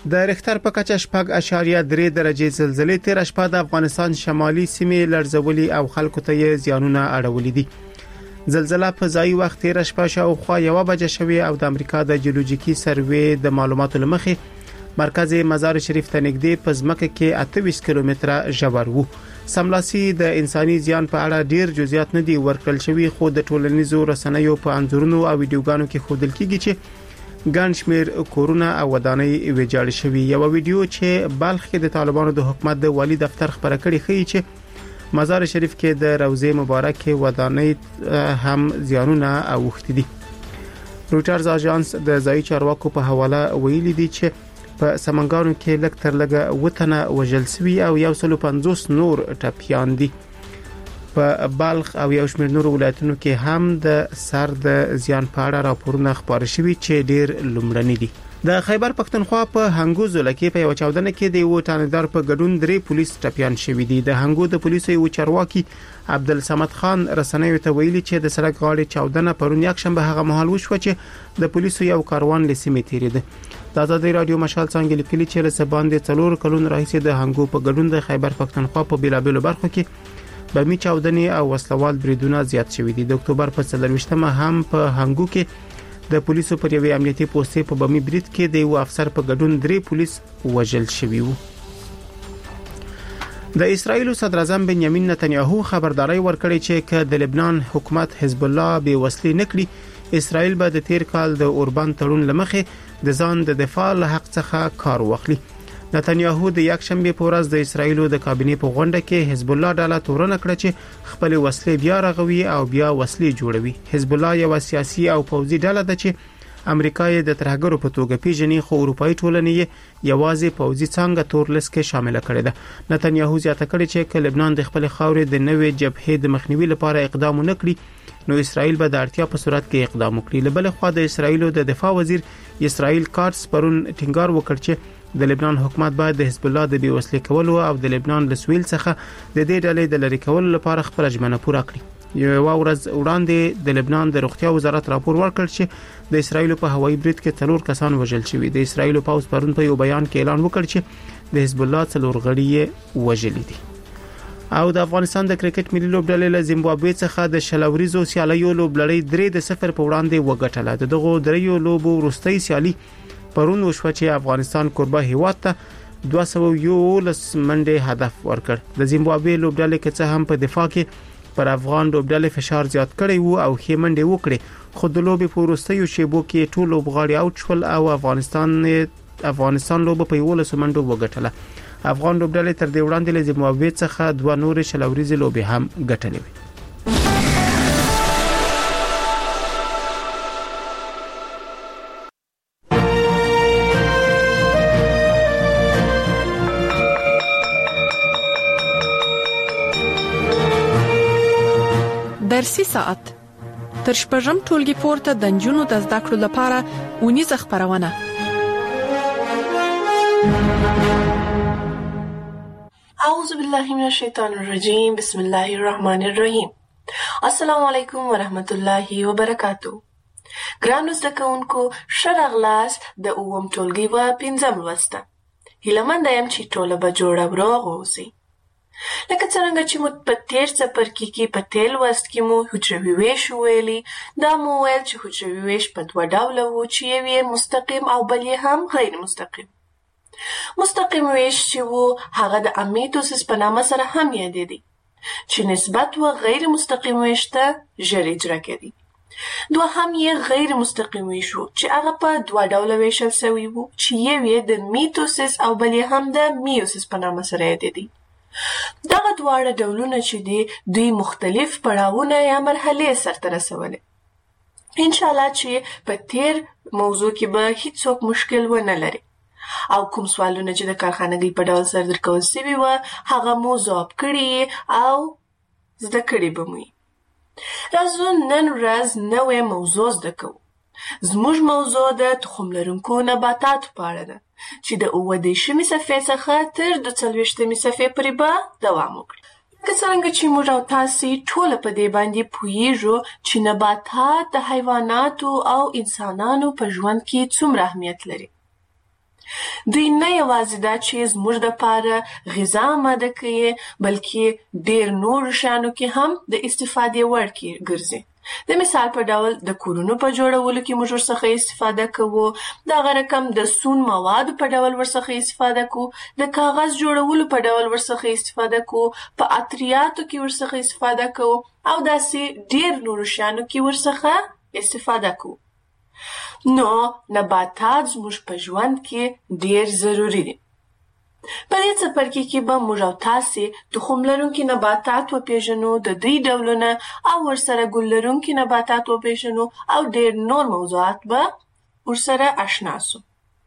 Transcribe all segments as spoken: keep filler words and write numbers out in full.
د ریختر په کچه شپږ اعشاریه درې درجه زلزلې تیر شپه د افغانستان شمالي سیمې لړزولي او خلکو ته یې زیانونه اړولي دي. زلزلہ په ځای وخت تیر شپه شاوخوا یو بجه شوې او د امریکا د جیولوژیکي سروې د معلوماتو لمخې مرکز مزار شریف ته نږدې په ځمکه کې اته ویشت کیلومتره ژور وو. سملاسي د انساني زیان په اړه ډیر جزئیات نه دي ورکړل شوی، خو د ټولنیزو رسنیو په انځورونو او ویډیوګانو کې ښودل کیږي چې ګڼ شمېر کورونه او ودانۍ ویجاړ شوي. یو ویډیو چې بلخ کې د طالبانو د حکومت د والی دفتر خبره کړې ښیي چې مزار شریف کې د روضه مبارک ودانۍ هم زیانونه اوښتي دي. روټرز اژانس د ځایي چارواکو په حواله ویلي دي چې په سمنګانو کې لږ تر لږه وټنه وژل شوي او یو سل پنځوس نور ټپیان دي. په بلخ او یو شمېر نور ولایتونو کې هم د سر د زیان په اړه راپورونه خپاره شوي چې ډیر لومړني دي. د خیبر پښتونخوا په هنګو ضلع کې په یو چاودنه کې د یو تانیدار په ګډون درې پولیس ټپیان شوي دي. د هنګو د پولیسو یو چارواکي عبدالصمد خان رسنیو ته ویلي چې د سړک غاړې چاودنه پرون یک شنبه هغه مهال وشوه چې د پولیسو یو کاروان لسیمې تیریده. د آزادۍ رادیو مشال څنګه لیکلي چې له سباندې څلور کلون راهیسې د هنګو په ګډون د خیبر پښتونخوا په بیلابېلو برخو کې بمي چاودنې او وسلوال بریدونه زیات شوي دي. د اکتوبر په څلرویشتمه هم په هنګو کې د پولیسو پر یوې امنیتي پوستې په بمي برید کې د یو افسر په ګډون درې پولیس وژل شوي وو. د اسرایل صدر اعظم بنیامین نتنیاهو خبرداري ورکړې چې که د لبنان حکومت حزب الله به وسلې نکړي، اسرایل به د تیر کال د اوربان تړون لمخې د ځان د دفاع له حق څخه کار واخلي. نتنیاهو د یک شنبه په ورځ د اسرایل د کابینې په غونډه کې حزب الله ډله تورن کړ چې خپل وسلې بیا رغوي او بیا وسلې جوړوي. حزب الله یو سیاسي او پوځي ډله ده چې امریکا یې د ترهګرو په توګه پیژني، خو اروپאי ټولنې یوازې پوځي څنګه تور لیست کې شامل کړي ده. نتنیاهو زیاته کړي چې که لبنان د خپل خاورې د نوې جبهې د مخنیوي لپاره اقدام ونکړي، نو اسرائیل به د اړتیا په صورت کې اقدام وکړي. له بل خوا د اسرائیل د دفاع وزیر اسرائیل کارتس پرون ټینګار وکړ چې د لبنان حکومت باید د حزب الله د بې وسلې کولو او د لبنان له سویل څخه د دې ډلې د لری کولو لپاره خپل ژمنه پوره کړي. یو ورځ وړاندې د لبنان د روغتیا وزارت راپور ورکړ چې د اسرائیل په هوایي برید کې څلور کسان وژل شوي. د اسرائیل پوځ پرون په یو بیان کې اعلان وکړ چې د حزب الله څلور غړي یې وژلي دي. او د افغانستان د کرکټ ملي لوبډلې له زیمبابوې څخه د شلوريزو سیالیو لوبلړۍ درې د صفر په وړاندې وګټله. د دغو دریو لوبو وروستۍ سیالي پرون وشوه چې افغانستان کوربه هیواد ته دوه سوه یولس منډې هدف ورکړ. د زیمبابوې لوبډلې کې څه هم په دفاع کې پر افغان لوبډلې فشار زیات کړی وو او ښې منډې وکړې، خو د لوبې په وروستیو شیبو کې ټول لوبغاړي اوټ شول او افغانستان افغانستان لوبه په یولس منډو وګټله. افغان لوبډلې تر دې وړاندې له زیمبابوې څخه دوه نور شلوريزې لوبې هم ګټلې وې. درسي ساعت تر شپږم ټولګي پورته د نجونو د زده کړو لپاره اونیزه خبرونه. اعوذ بالله من الشیطان الرجیم، بسم الله الرحمن الرحیم. السلام علیکم ورحمت الله وبرکاتہ. ګرانو زده کوونکو، ښه راغلاست د اووم ټولګي په پنځم لوست. هیله یم چې ټوله به جوړه او روغ اوسئ. لکه څنګه چې مو په تیر څپرکي کې په تیر لوست کې مو حجروي ویش ویلي، دا مو ویل چې حجروي ویش په دوه ډوله وو، چې یو یې مستقیم او بل یې هم غیر مستقیم. مستقیم ویش چې وو هغه د امیتوسیس په نامه سره هم یادېدی، چې نسبت و غیر مستقیم ویش ته ژر اجرا کېدی. دوهم یې غیر مستقیم ویش وو چې هغه په دوه ډوله ویشل سوی وو، چې یو یې د میتوسیس او بل یې هم د میوسیس په نامه سره یادېدی. دغه دواړه ډولونه چې دي دوی مختلف پړاوونه یا مرحلې سرته رسولې. ان شاء الله چې په تیر موضوع کې به هیڅوک مشکل ونه لري او کوم سوالونه چې د کارخانګۍ په ډول سره درکول شوي وو هغه مو ځواب کړي او زده کړي به مو. راځو نن ورځ نوې موضوع زده کوو. زموږ موضوع د تخم لرونکو نباتاتو په اړه ده چې د اووه دېرشمې صفحې څخه تر دوه څلوېښتمې صفحې پورې به دوام وکړي. که څنګه چې موږ او تاسې ټوله په دې باندې پوهیږو چې نباتات د حیواناتو او انسانانو په ژوند کې څومره اهمیت لري. دوی نه یوازې دا چې زموږ دپاره غذا آماده کوي بلکې ډېر نورو شیانو کې هم د استفادې وړ ګرځي. د مثال په ډول د کورونو په جوړولو کې موږ ورڅخه استفاده کوو، دغه رقم د سون موادو په ډول ورڅخه استفاده کوو، د کاغذ جوړولو په ډول ورڅخه استفاده کوو، په عطریاتو کې ورڅخه استفاده کوو او داسې ډېر نورو شیانو کې ورڅخه استفاده کوو. نو نباتات زموږ په ژوند کې ډېر ضروري دي. په دې څپرکي کې به موږ او تاسې تخم لرونکي نباتات وپېژنو، د دوی ډولونه او ورسره ګل لرونکي نباتات وپېژنو او ډېر نور موضوعات به ورسره اشنا سو.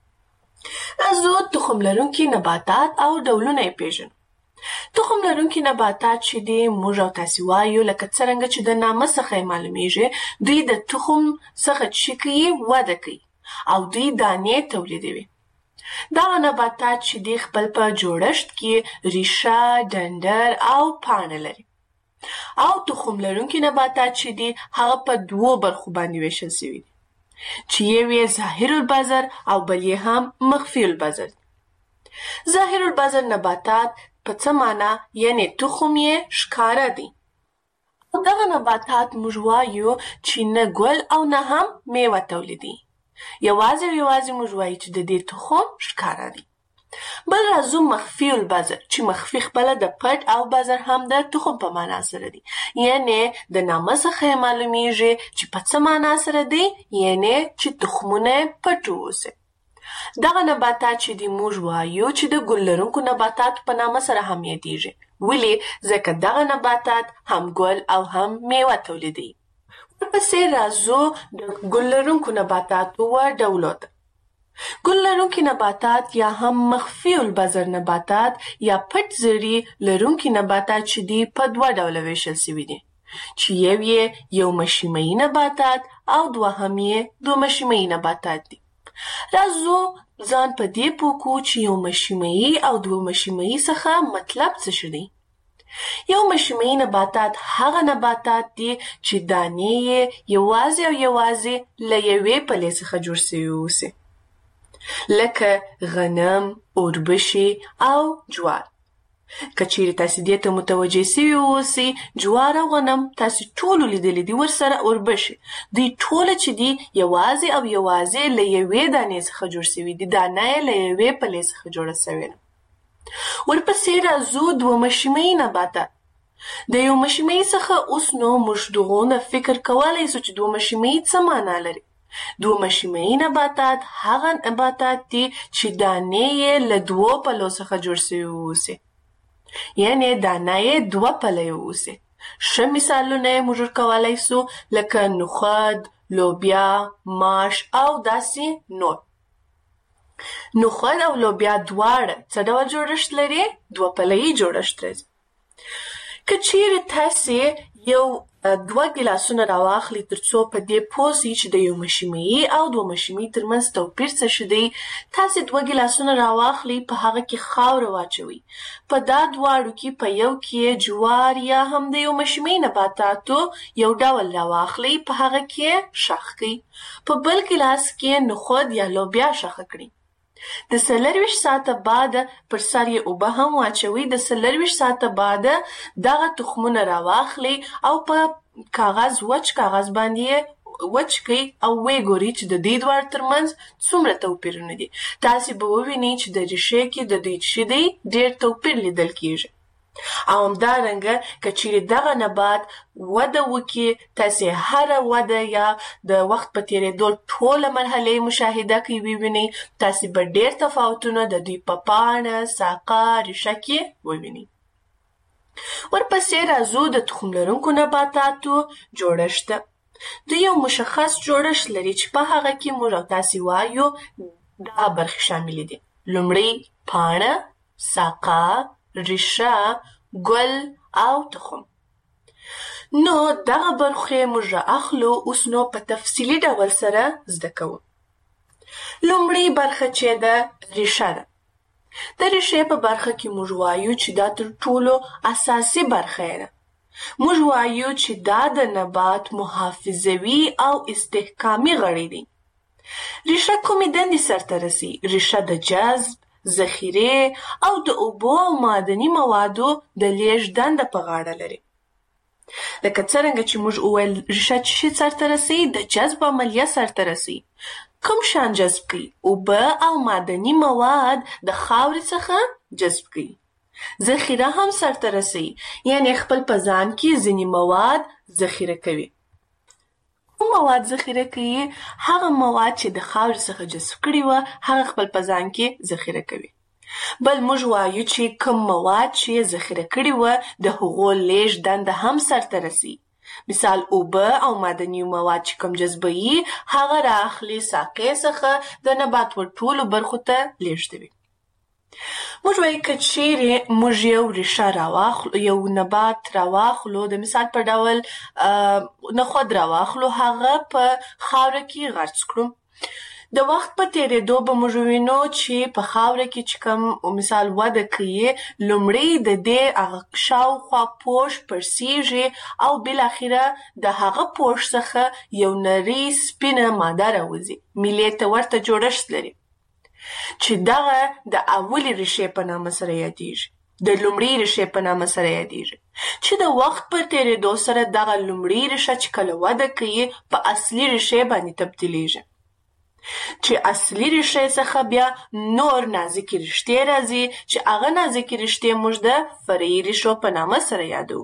راځو تخم لرونکي نباتات او ډولونه یې پېژنو. تخم لرونکي نباتات چې دي موږ او تاسې وایو لکه څرنګه چې د نامه څخه یې معلومیږي دوی د تخم څخه چې کوي وده کوي او دوی دانې تولیدوي. دغه نباتات چې دي خپل په جوړښت کې ریشه، ډنډر او پاڼه لري او تخم لرونکي نباتات چې دي هغه په دوو برخو باندې ویشل شوي دي چې یو یې ظاهر البذر او بل یې هم مخفي البذر. ظاهر البذر نباتات په څه معنا یعنی تخم یې ښکاره دی. دغه نباتات موږ وایو چې نه ګل او نه هم میوه تولیدي. یوازې او یوازې موږ وایو چې د دې تخم ښکاره دی. بل راځو مخفي البذر چې مخفي خپله د پټ او بذر هم د تخم په معنا سره دی. یعنی د نامه څخه یې معلومیږي چې په څه معنا سره دی، یعنی چې تخمونه پټ واوسي. دغه نباتات چې دی موږ وایو چې د ګل لرونکو نباتاتو په نامه سره هم یادیږي. ولې؟ ځکه دغه نباتات هم ګل او هم میوه تولیدوي. ورپسې راځو د ګل لرونکو نباتاتو و ډولو ته. ګل لرونکي نباتات یا هم مخفي البذر نباتات یا پټ زړي لرونکي نباتات چې دي په دوه ډوله ویشل شوي دي چې یو یې یو مشیمه‌ایي نباتات او دوهم یې دوه مشیمه‌ایي نباتات دي. راځو ځان په دې پوه کړو چې یو مشیمه‌ایي او دوه مشیمه‌ایي څخه مطلب څه شی دی. یو مشیمه‌ایي نباتات هغه نباتات دي چې دانې یې یوازې او یوازې له یوې پلې څخه جوړ سوي اوسي، لکه غنم، اوربشې او جوار. که چیرې تاسې دې ته متوجه سوي اوسئ، جوار او غنم تاسې ټولو لیدلي دي، ورسره اوربشې، دوی ټوله چې دي یوازې او یوازې له یوې دانې څخه جوړ سوي دي، دانه یې له یوې پلې څخه جوړه سوې ده. ورپسې راځو دوه مشیمه‌ایي نباتات. د یو مشیمه‌ایي څخه اوس نو موږ دغونه فکر کولی سو چې دوه مشیمه‌ایي څه معنا لري. دوه مشیمه‌ایي نباتات هغه نباتات دي چې دانې یې له دوو پلو څخه جوړ سوي اوسي، یعنی دانه یې دوه پلې اوسي. ښه مثالونه یې موږ ورکولی سو لکه نخود، لوبیا، ماش او داسې نور. نخود او لوبیا دواړه څه ډول جوړښت لري؟ دوه پله‌یي جوړښت لري. که چیرې تاسې یو دوه ګیلاسونه راواخلئ تر څو په دې پوه سئ چې د یو مشیمه‌ایي او دوه مشیمه‌ایي ترمنځ توپیر څه شی دی، تاسې دوه ګیلاسونه راواخلئ، په هغه کې خاوره واچوئ. په دا دواړو کې په یو کې جوار یا هم د یو مشیمه‌ایي نباتاتو یو ډول راواخلئ، په هغه کې ښخ کړئ. په بل ګیلاس کې نخود یا لوبیا ښخه کړئ. د څلرویشت ساعته بعد پر سر یې اوبه هم واچوئ. د څلرویشت ساعته بعد دغه تخمونه راواخلئ او په کاغذ وچ کاغذ باندې وچ کړئ او ویې ګورئ چې د دې دواړو ترمنځ څومره توپیرونه دي. تاسې به ووینئ چې د ریښې کې د دوی چې دی ډېر توپیر لیدل کیږي. او همدارنګه که چیرې دغه نبات وده وکړي، تاسې هره وده یا د وخت په تېرېدو ټوله مرحله مشاهده کوئ، ووینئ تاسې به ډېر تفاوتونه د دوی په پاڼه، ساقه، ریښه کې ووینئ. ورپسې راځو د تخم لرونکو نباتاتو جوړښت ته. دوی یو مشخص جوړښت لري چې په هغه کې موږ او تاسې وایو دغه برخې شاملې دي: لومړی پاڼه، ساقه، ریشه، ګل او تخم. نو دغه برخې موږ رااخلو، اوس نو په تفصیلي ډول سره زده کوو. لومړی برخه چې ده ریشه ده. د ریښې په برخه کې موږ وایو چې دا تر ټولو اساسي برخه ده. موږ وایو چې دا د نبات محافظوي او استحکامي غړي دي. ریشه کومې دندې سرته رسي؟ ریشه د جذب، ذخیره او د اوبو او معدني موادو د لیږد دنده په غاړه لري. لکه څرنګه چې موږ وویل ریشه څه شي سرته رسي؟ د جذب عملیه سرته رسي. کوم شیان جذب کوي؟ اوبه او معدني مواد د خاورې څخه جذب کوي. ذخیره هم سرته رسي، یعنی خپل په ځان کې ځینې مواد ذخیره کوي. کوم مواد ذخیره کوي؟ هغه مواد چې د خاورې څخه جذب کړي وه هغه خپل په ځان کې ذخیره کوي. بل موږ وایو چې کوم مواد چې ذخیره کړي وه د هغو لیږد دنده هم سرته رسي. مثال اوبه او معدني مواد چې کوم جذبوي هغه رااخلي ساقې څخه د نبات ور ټولو برخو ته لیږدوي. موږ وایو که چیرې موږ یو ریشه راواخلو، یو نبات راواخلو، د مثال په ډول نخود راواخلو، هغه په خاوره کې غرس کړو. د وخت په تیریدو به موږ وینو چې په خاوره کې چې کوم مثال وده کوي، لومړی د دې هغه شاوخوا پوښ پړسیږي او بالاخره د هغه پوښ څخه یو نرۍ سپینه ماده راوځي، میلې ته ورته جوړښت لري چې دغه د اولې ریښې په نامه سره یادیږي، د لومړۍ ریښې په نامه سره یادیږي، چې د وخت په تیریدو سره دغه لومړۍ ریښه چې کله وده کوي په اصلي ریښې باندې تبدیلیږي، چې اصلي ریښې څخه بیا نور نازکې رشتې راځي چې هغه نازکې رشتې موږ د فرعي ریښو په نامه سره یادو.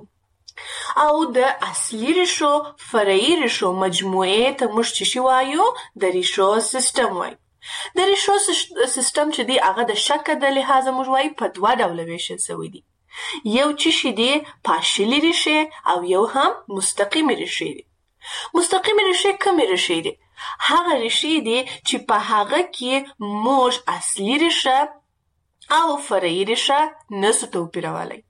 او د اصلي ریښو فرعي ریښو مجموعې ته موږ څه شی وایو؟ د ریښو سیستم وایو. د ریښو سیستم چې دی هغه د شکل د لحاظه موږ وایو په دوه ډوله ویشل شوی دی. یو چې شی دی پاشلي ریښې او یو هم مستقیمې ریښې دي. مستقیمې ریښې کومې ریښې دي؟ هغه ریښې دي چې په هغه کې موږ اصلي ریښه او فرعي ریښه نسو توپیرولی.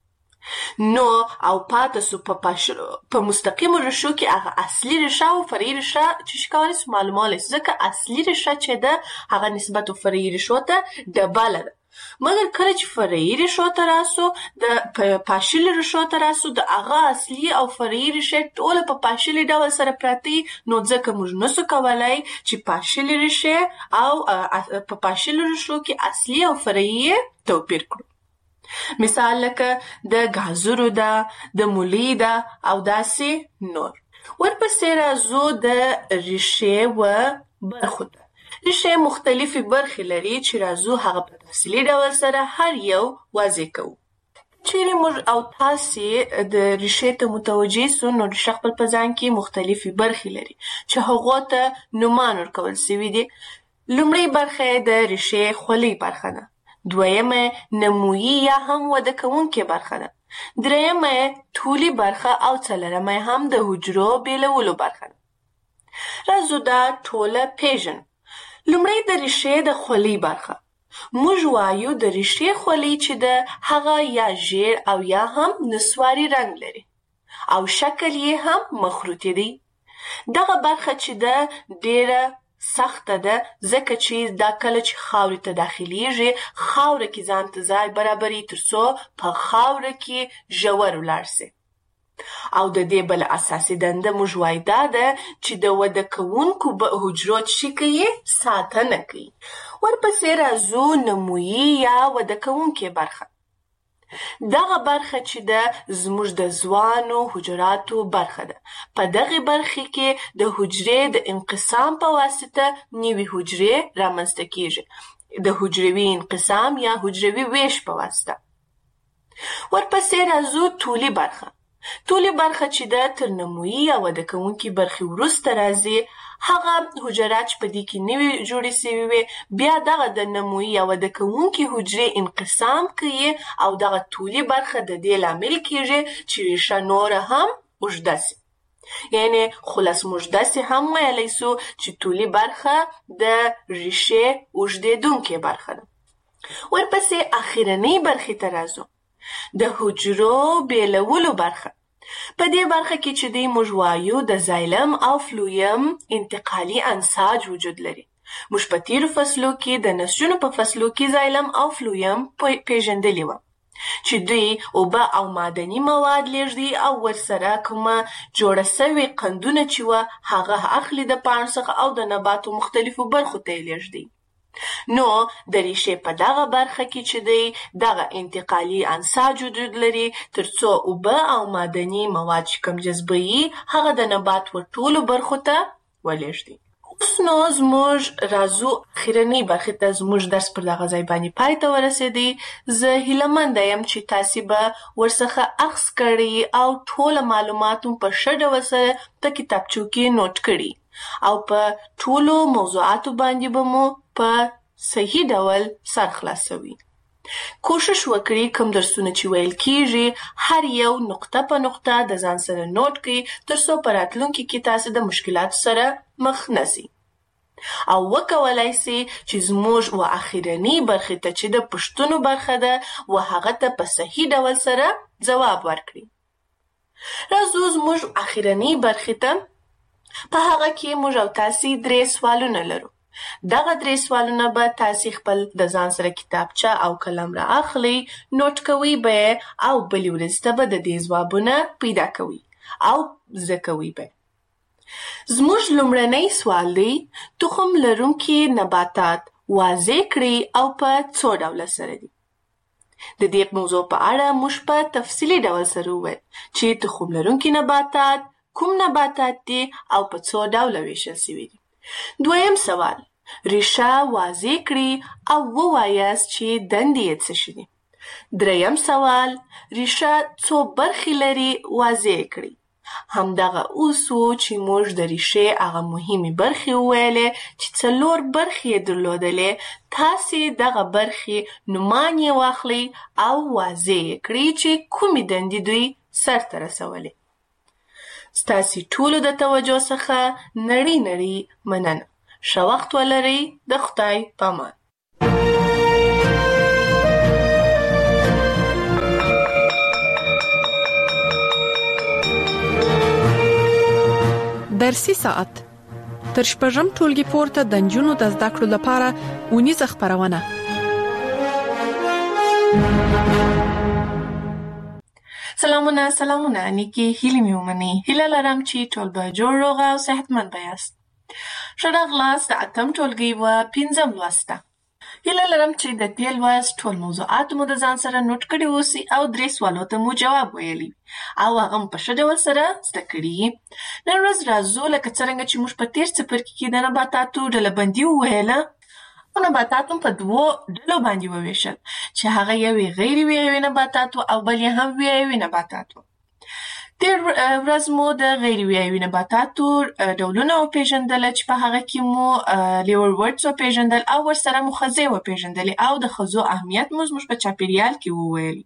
نو او پاته سو په په مستقیمو ریښو کې هغه اصلي ریښه او فرعي ریښه چې شي کولی سو معلومولی سو، ځکه اصلي ریښه چې ده هغه نسبت فرعي ریښو ته ډبله ده. مګر کله چې فرعي ریښو ته راسو، د پاشلي ریښو ته راسو، د هغه اصلي او فرعي ریښې ټوله په پاشلي ډول سره پراته وي، نو ځکه موږ نسو کولی چې پاشلي ریښې او په پاشلو ریښو کې اصلي او فرعي توپیر کړو. مثال لکه د ګازرو ده، د مولی ده او داسې نور. ورپسې راځو د ریښې و برخو ته. ریښې مختلفې برخې لري چې راځو هغه په تفصیلي ډول سره هر یو واضح کوو. چیرې موږ او تاسې د ریښې ته متوجه سو، نو ریښه خپل په ځان کې مختلفې برخې لري چې هغو ته نومان ورکول سوي دي. لومړۍ برخه یې د ریښې خولۍ برخه ده. دویمه نمویي یا هم وده کوونکې برخه ده. درېیمه طولي برخه او څلورمه هم د حجرو بیلولو برخه ده. راځو دا ټوله پیژنو. لومړی د ریښې د خولۍ برخه. موږ وایو د ریښې خولۍ چې ده هغه یا ژیړ او یا هم نسواري رنګ لري او شکل یې هم مخروطي دی. دغه برخه چې ده ډیره سخته ده، ځکه چې دا کله چې خاورې ته داخلیږي خاوره کې ځان ته ځای برابري ترڅو په خاوره کې ژور ولاړ سي. او د دې بل اساسي دنده موږ وایو دا ده چې د وده کوونکو حجرو چې کوي ساتنه کوي. ورپسې راځو نمویي یا وده کوونکې برخه. دغه برخه چې ده زموږ د ځوانو حجراتو برخه ده. په دغه برخه کې د حجرې د انقسام په واسطه نوې حجرې رامنځته کیږي، د حجروي انقسام یا حجروي ویش په واسطه. ورپسې راځو طولي برخه. طولي برخه چې ده تر نمویي یا وده کوونکې برخې وروسته راځي. هغه حجرات چې په دې کې نوې جوړې سوي وي بیا دغه د نمویي یا وده کوونکې حجرې انقسام کوي او دغه طولي برخه د دې لامل کیږي چې ریښه نوره هم اوږده سي. یعنې خلاص موږ داسې هم ویلی سو چې طولي برخه د ریښې اوږدېدونکې برخه ده. ورپسې اخرنۍ برخې ته راځو. د حجرو بیلولو برخه. په دې برخه کې چې دی موږ وایو د زایلم او فلویم انتقالي انساج وجود لري. موږ په تیرو فصلو کې د نسجونو په فصلو کې زایلم او فلویم پیژندلي وو. چې دوی اوبه او معدني مواد لیږدي او ورسره کومه جوړه سوې قندونه چې وه هغه اخلي د پاڼو څخه او د نباتو مختلفو برخو ته یې لیږدي. نو د ریښې په دغه برخه کې چې دی دغه انتقالي انساج وجود لري ترڅو اوبه او معدني مواد چې کوم جذبوي هغه د نبات ور ټولو برخو ته ولېږدي. اوس نو زموږ راځو اخرنۍ برخې ته زموږ درس پر دغه ځای باندې پای ته ورسېدی. زه هیلهمنده یم چې تاسې به ورڅخه اخذ کړي او ټوله معلومات هم په ښه ډول سره په کتابچو کې نوټ کړي او په ټولو موضوعاتو باندې به مو په صحیح ډول سر خلاصوي. کوشش وکړئ کوم درسونه چې ویل کیږي هر یو نقطه په نقطه د ځان سره نوٹ کړئ ترڅو په راتلونکي کې تاسو د مشکلاتو سره مخ نشئ او وکولای شئ چې زموږ و اخرنۍ برخې ته چې د پوښتنو برخه ده و هغه ته په صحیح ډول سره ځواب ورکړئ. راځو زموږ اخرنۍ برخې ته. په هغه کې موږ او تاسې درې سوالونه لرو. دغه درې سوالونه به تاسې خپل د ځان سره کتابچه او قلم را اخلئ، نوټ کوئ به او بلې ورځې ته به د دې ځوابونه پیدا کوئ او زده کوئ به. زموږ لومړنی سوال دی تخم لرونکي نباتات واضح کړئ او په څو ډوله سره دي. د دې موضوع په اړه موږ په تفصیلي ډول سره وویل چې تخم لرونکي نباتات کوم نباتات دي او په څو ډوله ویشل شوي دي. دویم سوال ریښه واضح کړئ او ووایاست چې دندې یې څه شي دي. دریم سوال ریښه څو برخې لري واضح کړئ. همدغه اوس و چې موږ د ریښې هغه مهمې برخې وویلې چې څلور برخې یې درلودلې. تاسې دغه برخې نومان یې واخلئ او واضح یې کړئ چې کومې دندې دوی سرته رسولې. ستاسې ټولو د توجه څخه نړۍ نړۍ مننه. ښه وخت ولرئ. د خدای پامان. درسي ساعت تر شپږم ټولګي پورته د نجونو د زده کړو لپاره اونیزه خپرونه. سلامونه سلامونه نیکی هیلې مې ومنئ. هیله لرم چې ټول به جوړ روغ او صحتمند به یاست. ښه راغلاست د اتم ټولګي و پنځم لوست ته. هیله لرم چې د دې لوست ټول موضوعات مو د ځان سره نوٹ کړي اوسي او درې سوالو ته مو جواب ویلی او هغه مو په ښه ډول سره زده کړي. نن ورځ راځو لکه څرنګه چې موږ په تېر څپرکي کې د نباتاتو ډلبندي وویله او نباتات هم په دوو ډلو باندې وویشل چې هغه یو غیر ویایوي نباتات او بل یې هم ویایوي نباتات. تېر ورځ مو د غیر ویایوي نباتاتو ډولونه وپېژندله چې په هغه کې مو لیورورډز وپېژندل او ورسره مو خزې وپېژندلې او د خزو اهمیت مو زموږ په چاپېریال کې وویلي.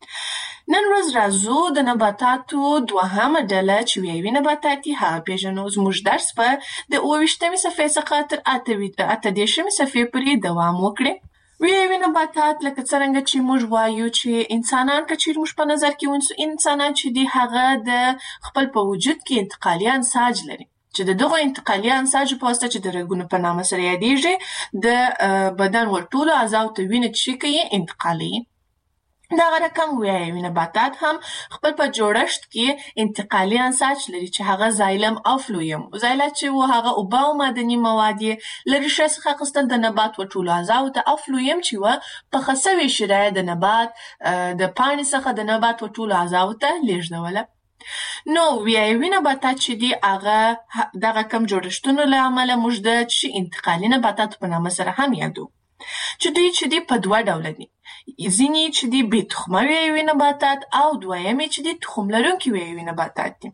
نن ورځ راځو د نباتاتو دوهمه ډله چې ویایوي نباتات دي هغه پېژنو. زموږ درس به د اووه ویشتمې صفحې څخه تر اته دېرشمې صفحې پورې دوام وکړي. ویایوي نباتات لکه څرنګه چې موږ وایو چې انسانان که چیرې موږ په نظر کې ونیسو انسانان چې دي هغه د خپل په وجود کې انتقالي انساج لري چې د دغو انتقالي انساجو په واسطه چې د رګونو په نامه سره یادېږي د بدن ور ټولو اعضاو ته وینه چې شي کوي انتقالوي. دغه رقم ویایوي نباتات هم خپل په جوړښت کې انتقالي انساج لري چې هغه زایلم او فلویم. زایله چې و هغه اوبه او معدني مواد یې له ریښې څخه اخیستل د نبات و ټولو اعضاو ته او فلویم چې و پخه سوې شیره د نبات د پاڼې څخه د نبات و ټولو اعضاو ته لیږدوله. نو ویایوي نباتات چې دي هغه دغه کم جوړښتونو له امله موږ د انتقالي نباتاتو په نامه سره هم یادو چې دوی چې دي په دوه ډوله دي. ځینې چې دي بې تخمه ویایوي نباتات او دویم چې دي تخم لرونکي ویایوي نباتات دي.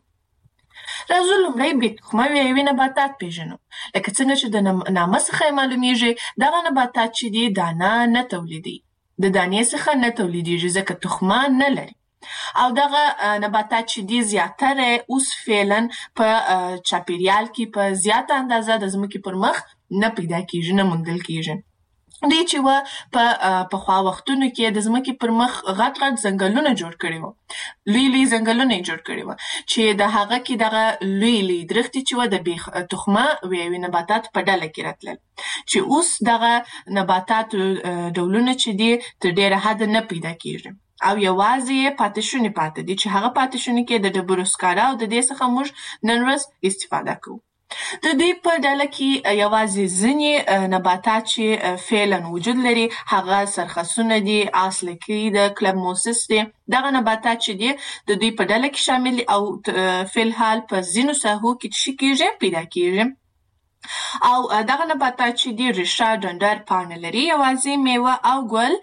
راځو لومړی بې تخمه ویایوي نباتات پېژنو. لکه څنګه چې د نامه څخه یې معلومیږي دغه نباتات چې دي دانه نه تولیدوي. د دانې څخه نه تولیدیږي ځکه تخمه نه لري او دغه نباتات چې دي زیاتره اوس فعلا په چاپېریال کې په زیاته اندازه د ځمکې پر مخ نه پیدا کېږي نه موندل کېږي. دوی چې و په پخوا وختونو کې د ځمکې پر مخ غټ غټ ځنګلونه جوړ کړي وو. لوی لوی ځنګلونه یې جوړ کړي وو چې د هغه کې دغه لوی لوی درختې چې و د بې تخمه ویایوي نباتات په ډله کې راتلل چې اوس دغه نباتاتو ډولونه چې دي تر ډېره حده نه پیدا کېږي او یوازې پاتې شونې پاتې دي چې هغه پاتې شونې کې د ډبرو سکاره او د دې څخه موږ نن ورځ استفاده کوو. د دې په ډله کې یوازې ځینې نباتات چې فعلا وجود لري هغه سرخسونه دي، آسلکي د کلبموسس دي. دغه نباتات چې دي د دوی په ډله کې شامل دي او فعلحال په ځینو ساحو کې څه کېږي پیدا کېږي. او دغه نباتات چې دي ریښه، ډنډر، پاڼه لري، یوازې میوه او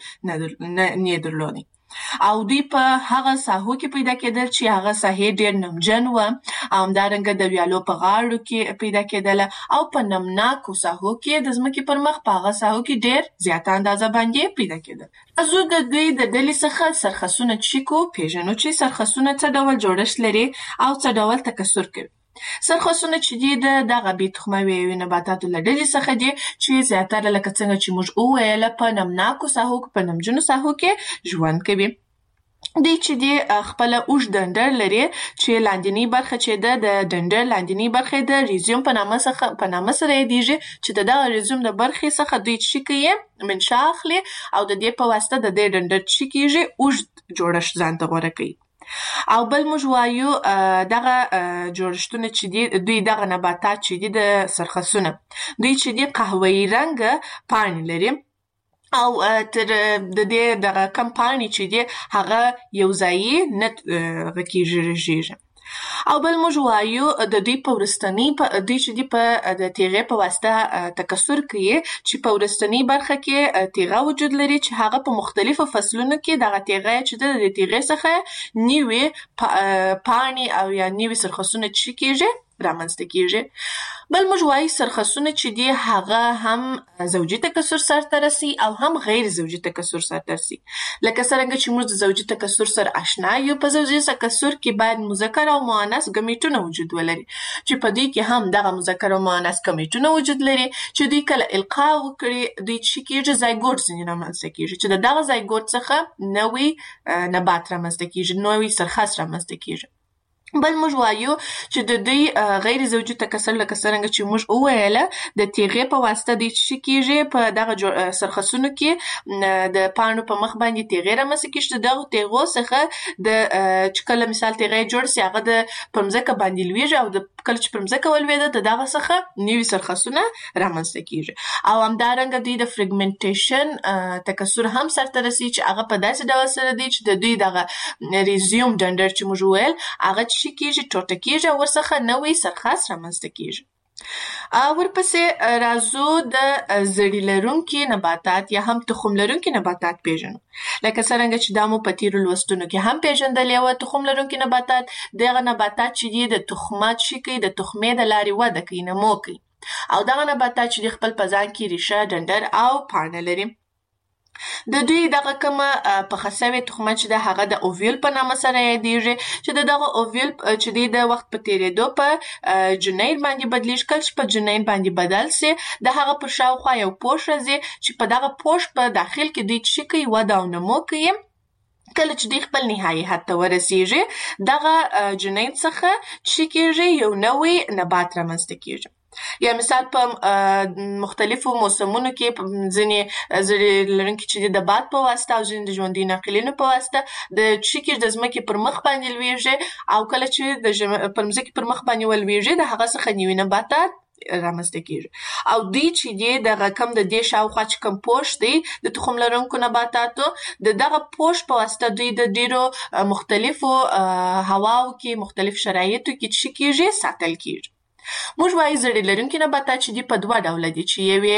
ګل نه درلودي. او دوی په هغه ساحو کې پیدا کېدل چې هغه ساحې ډېر نمجن وه، همدارنګه د ویالو په غاړو کې پیدا کېدله او په نمناکو ساحو کې د ځمکې پر مخ په هغه ساحو کې ډېر زیاته اندازه باندې پیدا کېدل. راځو د دوی د ډلې څخه سرخسونه چې کو پیژنو چې سرخسونه څه ډول جوړښت لري او څه ډول تکثر کوي. سرخسونه چې دي د دغه بې تخمه ویوي نباتاتو له ډلې څخه دي چې زیاتره لکه څنګه چې موږ وویله په نمناکو ساحو په نمجنو ساحو کې ژوند کوي. دوی چې دي خپله اوږد ډنډر لري چې لاندینۍ برخه چې ده د ډنډر لاندینۍ برخه د ریزیوم په نامه څخه په نامه سره یادیږي چې د دغه ریزیوم د برخې څخه دوی څه کوي منشا اخلي او د دې په واسطه د دې ډنډر څه کېږي اوږد جوړښت ځان ته غوره کوي. او بل موږ وایو دغه جوړښتونه چې دي دوی دغه نباتات چې دي د سرخسونه دوی چې دي قهوه‌ایي رنګه پاڼې لري او تر د دې دغه کم پاڼې چې دي هغه یو ځایي نه غکېږي رژېږي. او بل موږ وایو د دوی په وروستنۍ دوی چې دي په د تیغې په واسطه تکثر کوي چې په وروستنۍ برخه کې تیغه وجود لري چې هغه په مختلفو فصلونو کې دغه تیغه چې د تیغې څخه نوې پاڼې او یا نوې سرخسونه چې کېږي رامنځته کېږي. بل موږ وایو سرخسونه چې دي هغه هم زوجي تکثر سرته رسي او هم غیر زوجي تکثر سرته رسي. لکه څرنګه چې موږ د زوجي تکثر سره آشنا یو، په زوجي تکثر کې باید مذکر او مؤنث ګمیټونه وجود ولري چې په دې کې هم دغه مذکر او مؤنث ګمیټونه وجود لري چې دوی کله القا وکړي دوی چې کېږي زایګوټ ځینې رامنځته کېږي چې د دغه زایګوټ څخه نوی نبات رامنځته کېږي، نوی سرخس رامنځته کېږي. بل موږ وایو چې د دوی غیر زوجي تکثر لکه څرنګه چې موږ وویله د تیغې په واسطه دوی څه کېږي په دغه سرخسونو کې د پاڼو په مخ باندې تیغې رامنځته کېږي. د دغو تیغو څخه د چې کله مثال تیغې جوړ سي هغه د پر مځکه باندې لویږي او د کله چې پر مځکه ولوېده د دغه څخه نوي سرخسونه رامنځته کېږي. او همدارنګه دوی د فریګمنټیشن تکثر هم سرته رسي چې هغه په داسې ډول سره دی چې د دوی دغه ریزیوم ډنډر چې موږ وویل هغه شي کېږي ټوټه کېږي او ورڅخه نوی سرخس رامنځته کېږي. ورپسې راځو د زړي لرونکي نباتات یا هم تخم لرونکي نباتات پیژنو. لکه څرنګه چې دا مو په تیرو لوستونو کې هم پیژندلې وه. تخم لرونکي نباتات دغه نباتات چې دي د تخمات شي کوي د تخمې د لارې وده کوي، نمو کوي. او دغه نباتات چې خپل په ځان کې ریښه، ډنډر او پاڼه لري. د دوی دغه کومه پخه سوې تخمه چې ده هغه د اوویل په نامه سره یادیږي چې د دغه اوویل چې دی د وخت په تیرېدو په جنین باندې بدلیږي. کله چې په جنین باندې بدل سي د هغه پر شاوخوا یو پوښ راځي چې په دغه پوښ په داخل کې دوی څه کوي وده او نمو کوي. کله چې دوی خپل نهایي حد ته ورسیږي دغه جنین څخه څه کېږي یو نوی نبات رامنځته کېږي. یا مثال په مختلفو موسمونو کې ځینې زړي لرونکي چې د باد په واسطه او ځینې د ژوندي ناقلینو په واسطه د څه کېږي د ځمکې پر مخ باندې لویږي او کله چې د پر ځمکې پر مخ باندې ولویږي د هغه څخه نوي نباتات رامنځته کېږي. او دوی چې دی دغه کم د دې شاوخوا چې کوم پوښ دی د تخم لرونکو نباتاتو د دغه پوښ په واسطه دوی د ډېرو مختلفو هواو کې مختلف شرایطو کې څه کېږي ساتل کېږي. موږ وایو زړي لرونکي نباتات چې دي په دوه ډوله دي چې یو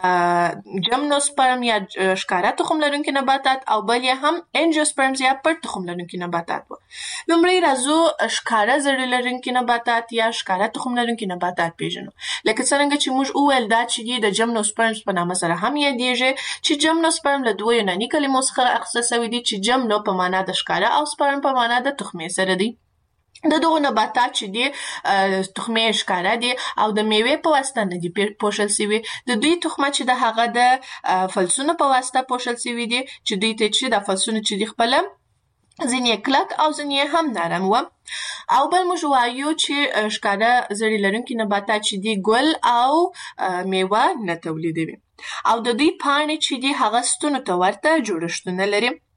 یې جمنوسپرم یا ښکاره تخم لرونکي نباتات او بل یې هم انجیوسپرمز یا پټ تخم لرونکي نباتات وو. لومړی راځو ښکاره زړي لرونکي نباتات یا ښکاره تخم لرونکي نباتات پیژنو. لکه څرنګه چې موږ وویل دا چې دي د جمنوسپرمز په نامه سره هم یادیږي چې جمنوسپرم له دوه یوناني کلمو څخه اخیستل سوي دي چې جمنو په معنا د ښکاره او سپرم په معنا د تخمې سره دی. د دغو نباتات چې دي تخمې ښکاره دي او د میوې په واسطه نه دي پوښل سوي. د دوی تخمه چې د هغه د فلسونو په واسطه پوښل سوي دي چې دوی ته چې د فلسونو چې دي خپله ځینې کلک او ځینې هم نرم وه. او بل موږ وایو چې ښکاره زړي لرونکي نباتات چې دي ګل او میوه نه تولیدوي او د دوی پاڼې چې دي هغه ستونو ته ورته جوړښتونه لري.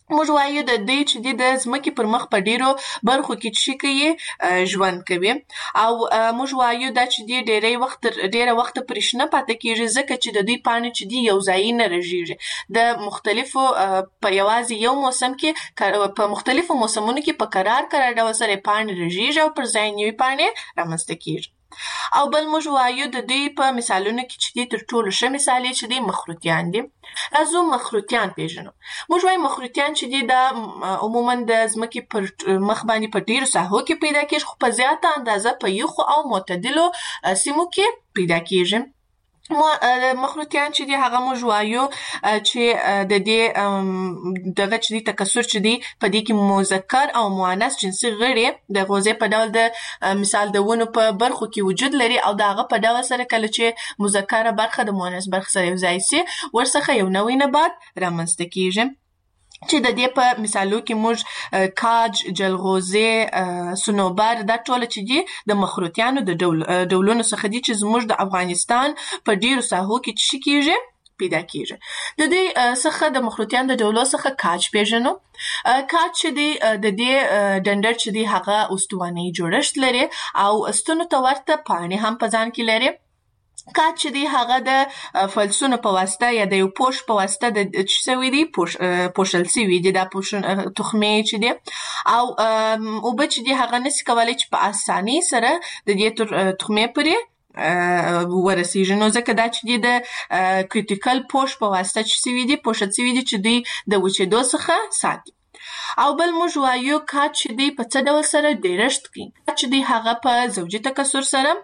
موږ وایو د دې چې د ځمکې پر مخ په ډیرو برخو کې چې کوي ژوند کوي او موږ وایو دا چې د ډېرې وخت ډېره وخت پرې شنه پاتې کیږي ځکه چې د دوی پاڼې چې دی یو ځای نه رژیږي د مختلفو په یوازې یو موسم کې په مختلفو موسمونو کې په قرار قرار ډول سره پاڼې رژیږي او پر ځای نوې پاڼې رامنځته کیږي. او بل موږ وایو د دوی په مثالونو کې چې دی تر ټولو ښه مثال چې دی مخروطیان دي. راځو مخروطیان پیژنو. موږ وایو مخروطیان چې دی دا عموما د ځمکې پر مخ باندې په ډیرو ساحو کې پیدا کیږي خو په زیاته اندازه په یخو او معتدلو سیمو کې پیدا کیږي. مخروطیان چې دی هغه موږ وایو چې د دې دغه چې دی تکثر چې دی په دې کې مذکر او مؤنث جنسي غړي د غوزې په ډول د مثال د ونو په برخو کې وجود لري او دغه په ډول سره کله چې مذکره برخه د مؤنث برخه سره یو ځای شي ورڅخه یو نوې نبات رامنځته کیږي چې د دې په مثالو کې موږ کاج، جلغوزي، سنوبر دا ټول چې دي د مخروطیانو د ډول ډولونو څخه دي چې زموږ د افغانستان په ډیرو ساحو کې چې کیږي پیدا کیږي. د دې څخه د مخروطیانو د ډولو څخه کاج پیژنو. کاج چې دی د دې ډنډر چې دی هغه استواني جوړښت لري او ستونو ته ورته پاڼې هم په ځان کې لري. کاج چې دی هغه د فلسونو په واسطه یا د یو پوش په واسطه د چې سوي دي پوش پوشل سوي دي دا پوشن تخمې چې دی او او به چې دی هغه نس کولای چې په اسانۍ سره د دې تخمې پرې ورسیږي نو ځکه دا چې د کریټیکل پوش په واسطه چې سوي دي پوشل سوي دي چې دوی د وچېدو څخه ساتي. او بل موږ وایو کاج چې دی په څه ډول سره ډیرښت کوي چې دی هغه په زوجي تکثر سره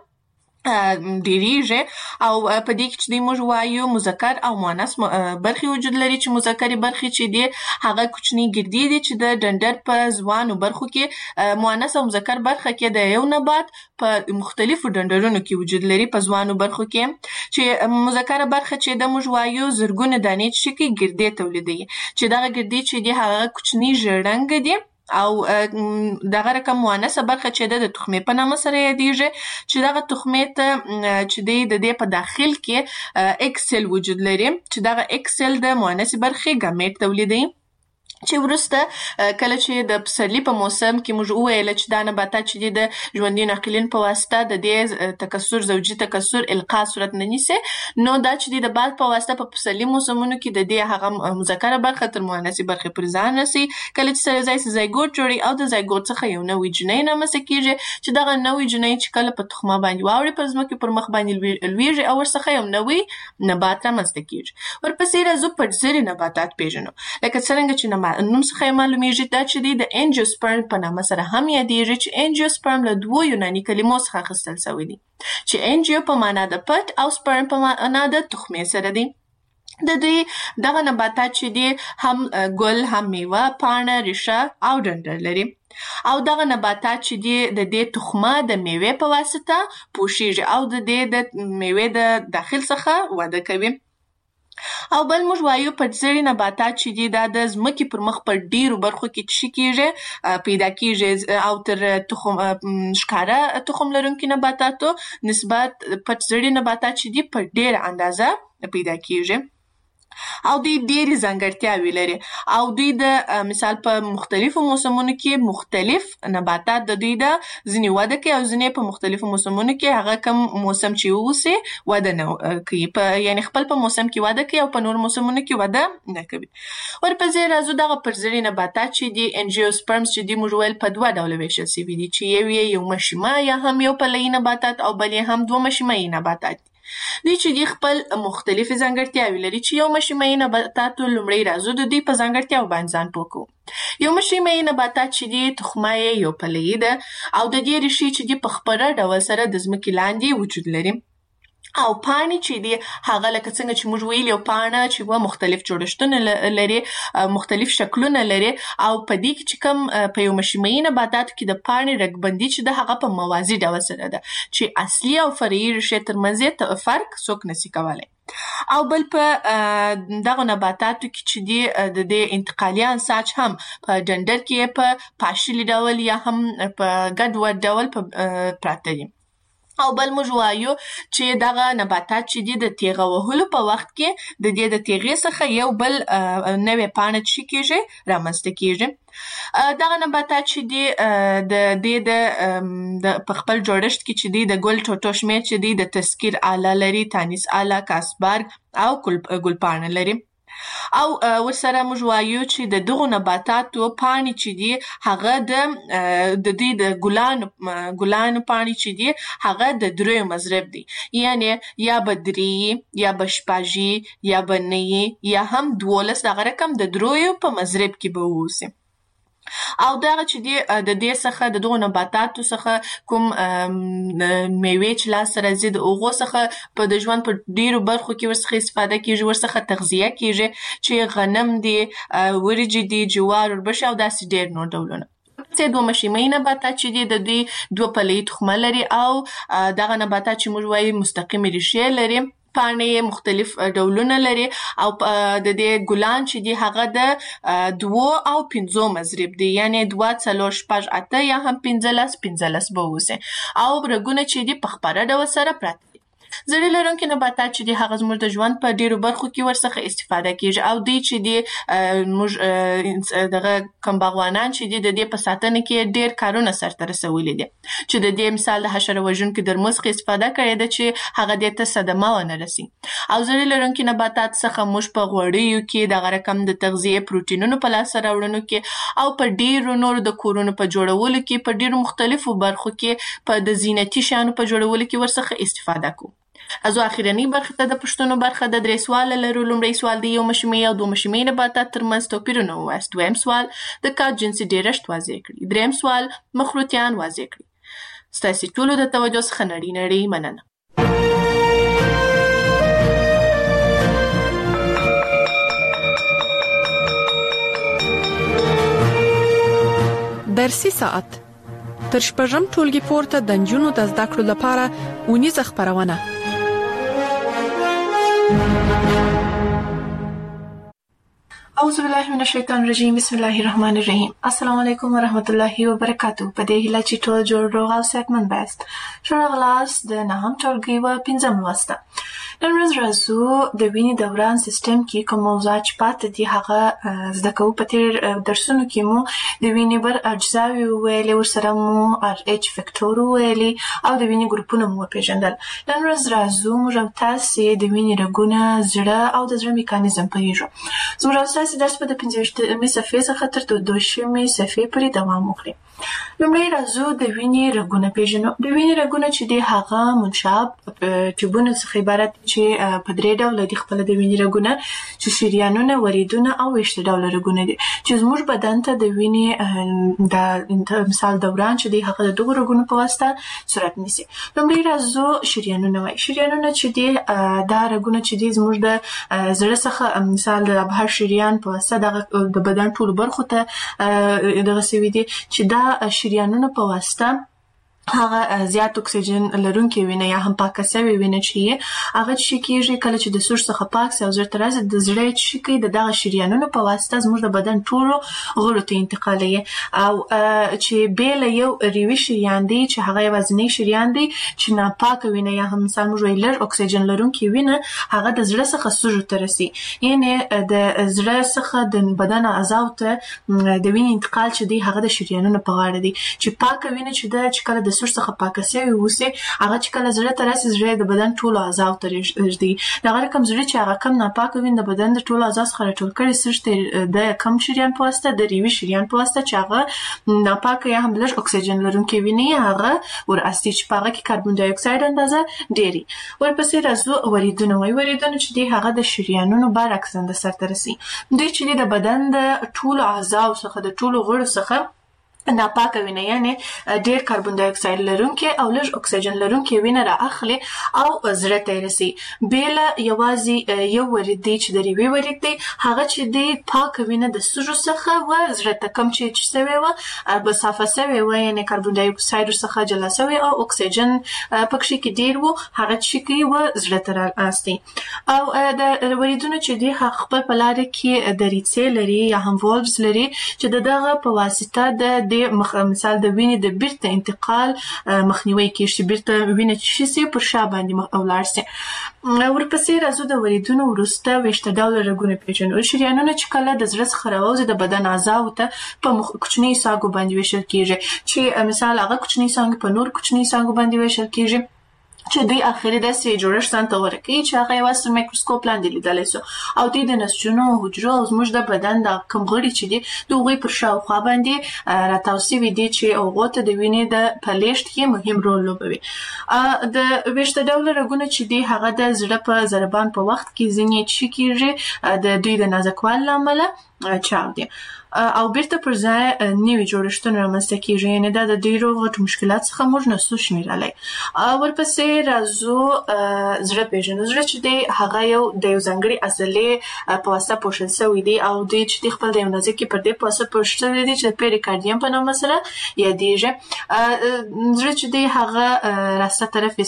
ډیریږي او په دې کې چې موږ وایو مذکر او مؤنث برخې وجود لري چې مذکري برخې چې دي هغه کوچني ګردي دي چې د ډنډر په ځوانو برخو کې مؤنث او مذکر برخه کې د یو نبات په مختلفو ډنډرونو کې وجود لري په ځوانو برخو کې چې مذکر برخه چې د موږ وایو زرګونه دانې چې کې ګردي تولیدوي چې دا ګردي چې دي هغه کوچني ژړنګ دي او دغه رقم مؤنثه برخه چې د تخمې په نامه سره یادېږي چې دغه تخمې ته چې د دې په داخل کې اکسل وجود لري چې دغه اکسل د مؤنث برخې ګامیټ تولیدوي چې ورسته کله چې د پسرلي په موسم کې موږ وویل چې دا نباتات چې د ژوندي ناقلین په واسطه د دې تکثر زوجي تکثر القاء صورت نه نیسي نو دا چې د باد په واسطه په پسرلي موسمونو کې د دې هغه مذکره برخه تر مؤنث برخه پر ځان رسي کله چې سره ځای زایګوټ جوړي او د زایګوټ څخه یو نوې جنۍ رامنځته کیږي چې دغه نوې جنۍ چې کله په تخمه باندې واوړي پر ځمکه پر مخ باندې لویږي او ورڅخه یو نوې نبات رامنځته کیږي. ورپسې راځو پټزري نباتات پیژنو لکه څنګه چې نوم څخه معلومیږي دا چې د انجیوسپرم په نامه سره هم یادېږي چې انجیوسپرم له دوو یوناني کلمو څخه اخیستل شوی دی چې انجیو په معنا د پټ او سپرم په معنا د تخمې سره دی. د دې دغه نباتات چې دي هم ګل هم میوه پاڼه ریشه او ډنډر لري او دغه نباتات چې دي د دې تخمه د میوې په واسطه پوشیږي او د دې د میوې د داخل څخه وده کوي. او بل موږ وایو پټزري نباتات چې دي دا د ځمکې پر مخ په ډیرو برخو کې چې کیږي پیدا کیږي او تر تخم ښکارا تخم لرونکي نباتاتو نسبت پټزري نباتات چې دي په ډیره اندازه پیدا کیږي او دوی ډېری ځانګړتیاوې لري او دوی د مثال په مختلفو موسمونو کې مختلف نباتات د دوی د ځینې وده کوي او ځینې په مختلفو موسمونو کې هغه کم موسم چې ووسي وده نه کوي په یعنی خپل په موسم کې وده کوي او په نور موسمونو کې وده نه کوي. ورپسې راځو دغه پرزري نباتات چې دي انجیوسپرمز چې دي موږ ویل په دوه ډوله ویشل شوي دي چې یو یې یو مشیمه یا هم یو پلوي نباتات او بل یې هم دوه مشیمه نباتات دوی چې دی خپل مختلفې ځانګړتیاوې لري چې یو مشیمه نباتاتو لومړی راځو د دوی په ځانګړتیاو باندې ځان پوه کوو. یو مشیمه نباتات چې دی تخمه یو پلوي ده او د دې ریښې چې دی په خپله ډول سره د ځمکې لاندې وجود لري او پاڼې چې دی هغه لکه څنګه چې موږ ویل یو پاڼه چې و مختلف جوړښتونه لري مختلف شکلونه لري او په دې کې چې کوم په یو مشیمه نباتاتو کې د پاڼې رګبندي چې د هغه په موازي ډول سره ده چې اصلي او فرعي ریښې ترمنځ فرق څوک نشي کولی. او بل په دغه نباتاتو کې چې دی د دې انتقالي انساج هم په ډنډر کې په پاشلي ډول یا هم په ګډوډ ډول پراته دي او بل موږ وایو چې دغه نباتات چې دي د تیغه وهلو په وخت کې د دې د تیغې څخه یو بل نوې پاڼه چې کېږي رامنځته کېږي. دغه نباتات چې دي د دې د په خپل جوړښت کې چې دي د ګل ټوټو شمېر چې دي د تذکیر آله لري، تانیس آله، کاسبارګ او ګلپاڼه لري. او ورسره موږ وایو چې د دغو نباتاتو پاڼې چې دي هغه د د دې د ګلانو ګلانو پاڼې چې دي هغه د دریو مضرب دي، یعنی یا به درې یا به شپږ یا به نه یا هم دولس، دغه رقم د دریو په مضرب کې به واوسي. او دغه چې دی د دې څخه د دغو نباتاتو څخه کوم میوې چې لاسته راځي د هغو څخه په د ژوند په ډیرو برخو کې ورڅخه استفاده کیږي، ورڅخه تغذیه کیږي چې غنم دی، ورجې دي، جوار، وربشې او داسې ډیر نور ډولونه. چې دوه مشیمه نباتات چې دي د دې دوه پلې تخمه لري او دغه نباتات چې موږ وایو مستقیمې ریښې لري، پاڼې مختلف ډولونه لري او د دې ګلان چې دي هغه د دوه او پنځو مضرب دي، یعنی دوه، څلور، شپږ، اته یا هم پنځلس پنځلس به اوسي. او رګونه چې دي په خپره ډول سره پراته دي. زړې لرونکي نباتات چې دي هغه زموږ د ژوند په ډیرو برخو کې ورڅخه استفاده کیږي او دوی چې دي موږ دغه کوم باغوانان چې دي د دې په ساتنه کې ډیر کارونه سرته رسولي دي، چې د دې مثال د حشره وژونکي درمل څخه استفاده کړې ده چې هغه دې ته صدمه ونه رسي. او زړې لرونکي نباتات څخه موږ په غوړیو کې دغه رقم د تغذیه پروټینونو په لاسته راوړنو کې او په ډیرو نورو د کورونو په جوړولو کې په ډیرو مختلفو برخو کې په د زینتي شیانو په جوړولو کې ورڅخه استفاده کوو. ازو اخیرنی برخه ته د پښتنو برخه د درې سوال لرو. لومړی سوال دی یو مشیمه او دوه مشیمه نباتات ترمنځ توپیرونه ووایاست. دویم سوال د کار جنسي ډیرښت واضح کړئ. دریم سوال مخروطیان واضح کړئ. ستاسو ټولو د توجه څخه نړۍ نړۍ مننه. درسي ساعت تر شپږم ټولګي پورته د نجونو د زده کړو لپاره اونیزه خبرونه. اعوذ بالله من الشیطان الرجیم، بسم الله الرحمن الرحیم. السلام علیکم ورحمت الله وبرکاتہ. په دې هیله چې ټول جوړ روغ او صحتمند یاست. ښه راغلاست د نهم ټولګي و پنځم لوسته. نن ورځ راځو د وینې دوران سیستم کې کوم موضوعات چې پاتې دي هغه زده کوو. په تیر درسونو کې مو د وینې بر اجزاوې وویلې، ورسره مو ار ایچ فکټور وویلې او د وینې ګروپونه مو وپېژندل. نن ورځ راځو موږ او تاسې د وینې رګونه، زړه او د زړه میکانیزم پوهیږو. زموږ او تاسې درس به د پنځویشتمې صفحې څخه تر دوهشمې صفحې پورې دوام وکړي. لومړی راځو د وینې رګونه پېژنو. د وینې رګونه چې دي هغه منشاب ټیوبونو څخه عبارت چې په درې ډوله دي خپله د وینې رګونه، چې شریانونه، وریدونه او ویشت ډوله رګونه دي چې زموږ بدن ته د وینې د مثال دوران چې دی هغه د دغو رګونو په واسطه صورت نیسي. لومړی راځو شریانونه وایي. شریانونه چې دي دا رګونه چې دي زموږ د زړه څخه مثال د ابهر شریان په واسطه دغه د بدن ټولو برخو ته دغه سوي دي چې دا شریانونه په واسطه هغه زیات اکسیجن لرونکي وینه یا هم پاکه سوې وینه چې هغه چې کېږي کله چې د سوړ څخه پاک سي او زړه ته راځي، د زړه چې کوي د دغه شریانونو په واسطه زموږ د بدن ټولو غړو ته انتقالوي او چې بې له یو ریوي شریان دی چې هغه یوازینی شریان دی چې ناپاکه وینه یا هم مثال موږ وایو لږ اکسیجن لرونکي وینه هغه د زړه څخه سږو ته رسي. یعنې د زړه څخه د بدن اعضاو ته د وینې انتقال چې دی هغه د شریانونو په غاړه دی. چې پاکه وینه چې ده چې کله د سږو څخه پاکه سوې اوسي هغه چې کله زړه ته راسي، زړه د بدن ټولو اعضاو ته رږدي. دغه رقم زړه چې هغه کم ناپاکه وینه د بدن د ټولو اعضاو څخه راټول کړي سږ ته د کم شریان په واسطه، د ریوي شریان په واسطه چې هغه ناپاکه یا هم لږ اکسیجن لرونکي وینې هغه وراسي چې په هغه کې کاربن ډای اکساید اندازه ډېري. ورپسې راځو وریدونه وایي. وریدونه چې دي هغه د شریانونو برعکس انده سرته رسي. دوی چې دي د بدن د ټولو اعضاو څخه د ټولو غړو څخه ناپاکه وینه یعنی ډیر کاربن ډای اکساید لرونکي او لږ اکسیجن لرونکي وینه را اخلي او زړه ته رسي. بیل یوازې یو ورید دی چې د ریوي ورید دی هغه چې دی پاکه وینه د سږو څخه و زړه ته کم چې چې سوی و به صافه سوی و، یعنی کاربن ډای اکساید څخه جلا سوی او اکسیجن پکې کې ډیر و هغه چې کوي و زړه ته راستي. او د وریدونو چې دی خپل په لاره کې د ریڅې لري یا هم والوز لري چې دغه په واسطه د د مثال د وینې د بیرته انتقال مخنیوي کیږي چې بیرته وینې چې شي پر شا باندې ولاړ شي. ورپسې راځو د وریدونو وروسته ویشته ډوله رګونه پیژنو. شریانونه چې کله د زړه څخه راوځي د بدن اعضاو ته په کوچني ساګو باندې ویشل کیږي چې مثال هغه کوچني ساګ په نور کوچني ساګو باندې ویشل کیږي چې دوی اخري داسې جوړښت ځان ته ورکوي چې هغه یوازې میکروسکوپ لاندې لیدلی سو او دوی د نسجونو حجرو او زموږ د بدن د کوم غړي چې دي د هغوی پر شاوخوا باندې راتاو سوي دي چې هغو ته د وینې د په لیږد کې مهم رول لوبوي. د ویشته ډوله رګونه چې دي هغه د زړه په ضربان په وخت کې ځینې څه کیږي د دوی د نازکوالي له امله چاودي او بیرته پر ځای نوي جوړښتونه رامنځته کیږي، یعنې دا د ډېرو غټو مشکلات څخه موږ نسو شمیرلی. ورپسې راځو زړه پیژنو. زړه چې دی هغه یو د یو ځانګړي عضلې په واسطه پوښل سوی دی او دوی چې دی خپل د یو نازکې پردې په واسطه پوښل سوی دی چې د پیریکارډیم په نامه سره یادیږي. زړه چې دی هغه راسته طرف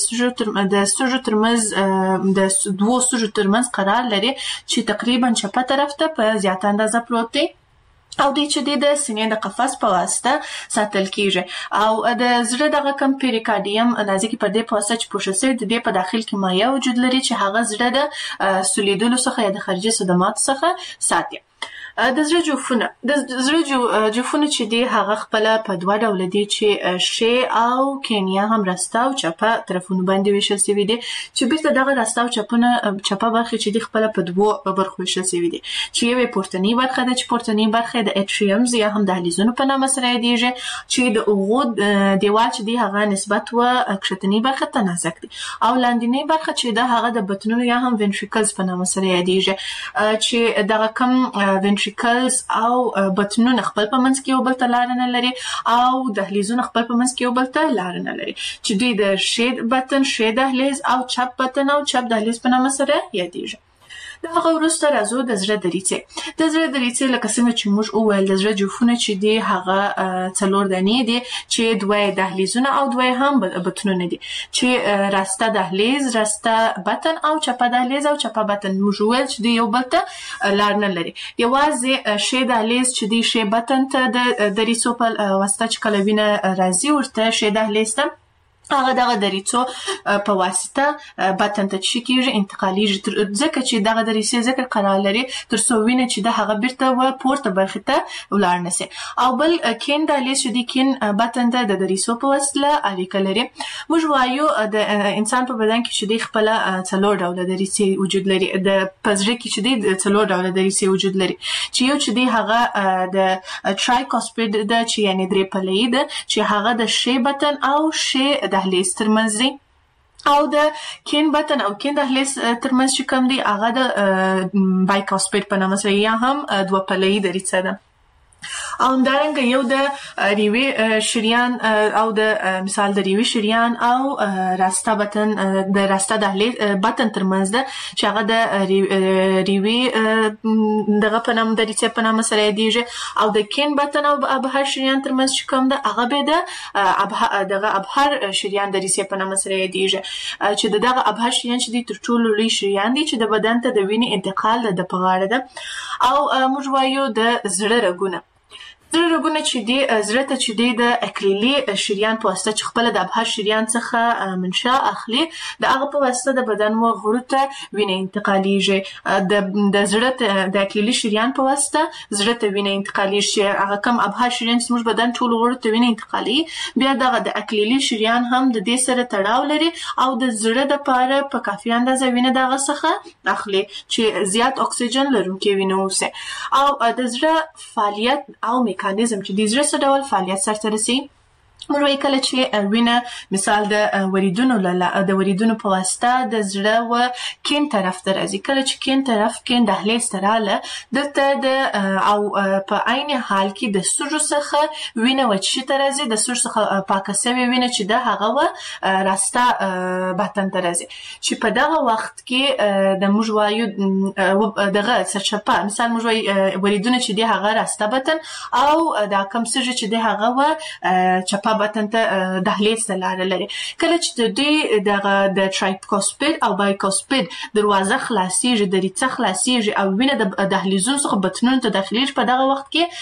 د سږو ترمنځ د دوو سږو ترمنځ قرار لري چې تقریبا چپه طرف ته په زیاته اندازه پروت دی او دوی چې دی د سینې د قفس په واسطه ساتل کیږي او د زړه دغه کم پیریکارډیم نازکې پردې په واسطه چې پوښل سوی د دې په داخل کې مایع وجود لري چې هغه زړه د سولیدلو څخه یا د خارجي صدماتو څخه ساتي. د زړه جوفونه د زړه جوفونه چې دی هغه خپل په دوه ډوله دي چې شی او کینیا هم راسته او چپه طرفونو باندې ویشل سوي دي چې بیرته دغه راسته او چپونه چپه برخه چې دی خپل په دوه برخو ویشل سوي دي چې یوه پورتنی برخه ده چې پورتنی برخه د اټریومز یا هم دهلیزونو په نامه سره یادیږي چې د اوغو دیوال چې دی هغه نسبت و کښتنی برخه ته نازک دي او لاندینی برخه چې ده هغه د بطنونو یا هم وینټریکلز په نامه سره یادیږي چې دغه کم وینټریکلز او بطنونه خپل په منځ کې یو بل ته لار نه لري او دهلیزونه خپل په منځ کې یو بل ته لار نه لري چې دوی د شید بطن، شید دهلیز او چپ بطن او چپ دهلیز په نامه سره یادیږي. د هغه وروسته راځو د زړه دریڅې. د زړه دریڅې لکه څنګه چې موږ وویل د زړه جوفونه چې دي هغه څلور دانې دي چې دوه دهلیزونه او دوه هم بطنونه دي چې راسته دهلیز، راسته بطن او چپه دهلیز او چپه بطن. موږ وویل چې دوی یو بل ته لار نه لري. یوازې شی دهلیز چې دی شی بطن ته د دریڅو په واسطه چې کله وینه راځي ورته شی دهلیز ته هغه دغه دریڅو په واسطه بطن ته چې کیږي انتقالیږي ځکه چې دغه دریڅې ذکر قرار لري تر څو وینه چې د هغه بیرته و پورته برخه ته ولاړ نشي. او بل کین دهلیز چې دی کین بطن ته د دریڅو په واسطه اړیکه لري. موږ وایو د انسان په بدن کې چې دی خپل څلور ډوله دریڅې وجود لري. د پزړه کې چې دی د څلور ډوله دریڅې وجود لري چې یو چې دی هغه د ټرایکوسپید د چې یعنی درې پلې ده چې هغه د شی بطن او شی دهلیز ترمنځ دی او د کین بطن او کین دهلیز ترمنځ چې کوم دی هغه د بایکوسپید په نامه سره یا هم دوه پلې دریڅه ده. او همدارنګه یو د ریوي شریان او د مثال د ریوي شریان او راسته بطن د راسته دهلیز بطن ترمنځ ده چې هغه د ریوي دغه په نامه دریڅې په نامه سره یادیږي او د کین بطن او ابهار شریان ترمنځ چې کوم ده هغه به د دغه ابهار شریان دریڅې په نامه سره یادیږي چې دغه ابهار شریان چې دي تر ټولو لوی شریان دي چې د بدن ته د وینې انتقال د په غاړه ده. او موږ وایو د زړه رګونه. زړه رګونه چې دی زړه ته چې دی د اکلیلي شریان په واسطه چې خپل د ابهار شریان څخه منشا اخلي د هغه په واسطه د بدن و غړو ته وینه انتقالیږي. د د زړه د اکلیلي شریان په واسطه زړه ته وینه انتقالیږي. هغه کم ابهار شریان چې موږ بدن ټول غړو ته وینه انتقالي بیا دغه د اکلیلي شریان هم د دې سره تړاو لري او د زړه د پاره په کافي اندازه وینه دغه څخه اخلي چې زیات اکسیجن لرونکي وینه اوسه. او د زړه فعالیت او میکانیزم چې د زړه څه ډول فعالیت سرته رسي موږ وایو کله چې وینه مثال د وریدونو له د وریدونو په واسطه د زړه و کین طرف ته راځي. کله چې کین طرف کین دهلیز ته راله دلته د او په عین حال کې د سږو څخه وینه وچې ته راځي د سږو څخه پاکه سوې وینه چې د هغه و راسته بطن ته راځي چې په دغه وخت کې د موږ وایو دغه سرچپه مثال موږ وایو وریدونه چې د هغه راسته بطن او دا کم سږي چې د هغه و چپه شاوخوا بدن ته دهلیز ته لاره لري. کله چې د دې دغه د ټرایکوسپید او بایکوسپید دروازه خلاصيږي، د ریڅه خلاصيږي او وینه د دهلیزونو څخه بطنونو ته داخليږي، په دغه وخت کې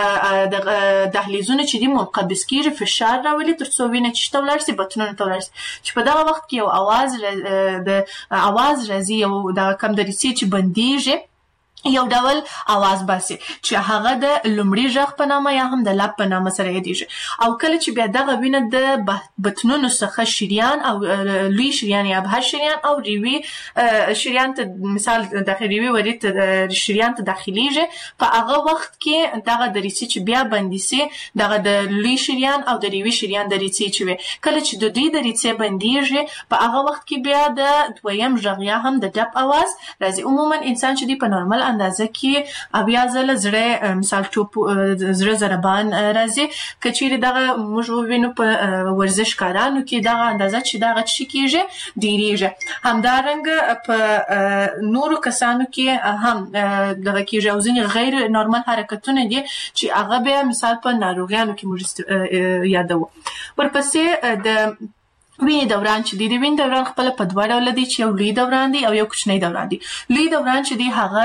د دهلیزونو چې دي منقبض کیږي، فشار راولي ترڅو وینه چې تولر سي بطنونو تولر سي. چې په دغه وخت کې یو आवाज د आवाज راځي، یو د کم د ریڅې چې بنديږي یو ډول आवाज باسي چې هغه د لومړي ژغ په نامه یا هم د لب په نامه سره یادېږي. او کله چې بیا دغه وینه د بطنونو څخه شریان او لوی شریان یا بهر شریان او ریوي شریان ته مثال داخلي وری ته شریان ته داخليږي، په هغه وخت کې دغه د ریڅې چې بیا بندي سي، دغه د لوی شریان او د ریوي شریان د ریڅې چې وي، کله چې د دې د ریڅې بنديږي په هغه وخت کې بیا د دویم ژغ یا هم د ډب आवाज راځي. عموما انسان چې دی په نورمال اندازه کې بیا ځله زړه مثال ټوپ زړه ضربان راځي. کچېرې دغه موږ وینو په ورزش کارانو کې دغه اندازه چې دغه شي کېږي ډیریږي. همدارنګه په نورو کسانو کې هم دغه کېږي او ځینې غیر نورمال حرکتونه دي چې هغه به مثال په ناروغیانو کې موږ یادو. ورپسې د وینې دوران چې دی د وینې دوران خپل په دوه ډول دي، چې یو لوی دوران دی او یو کوچنی دوران دی. لوی دوران چې دی هغه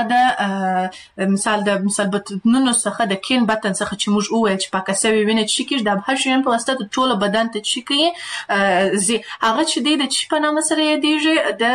د مثال د مثال بطنونو څخه د کین بطن څخه چې موږ وویل چې پاکه سوي وینې چې کېږي د هر شي په واسطه د ټول بدن ته چې کوي زی هغه چې دی د چې په نامه سره یادېږي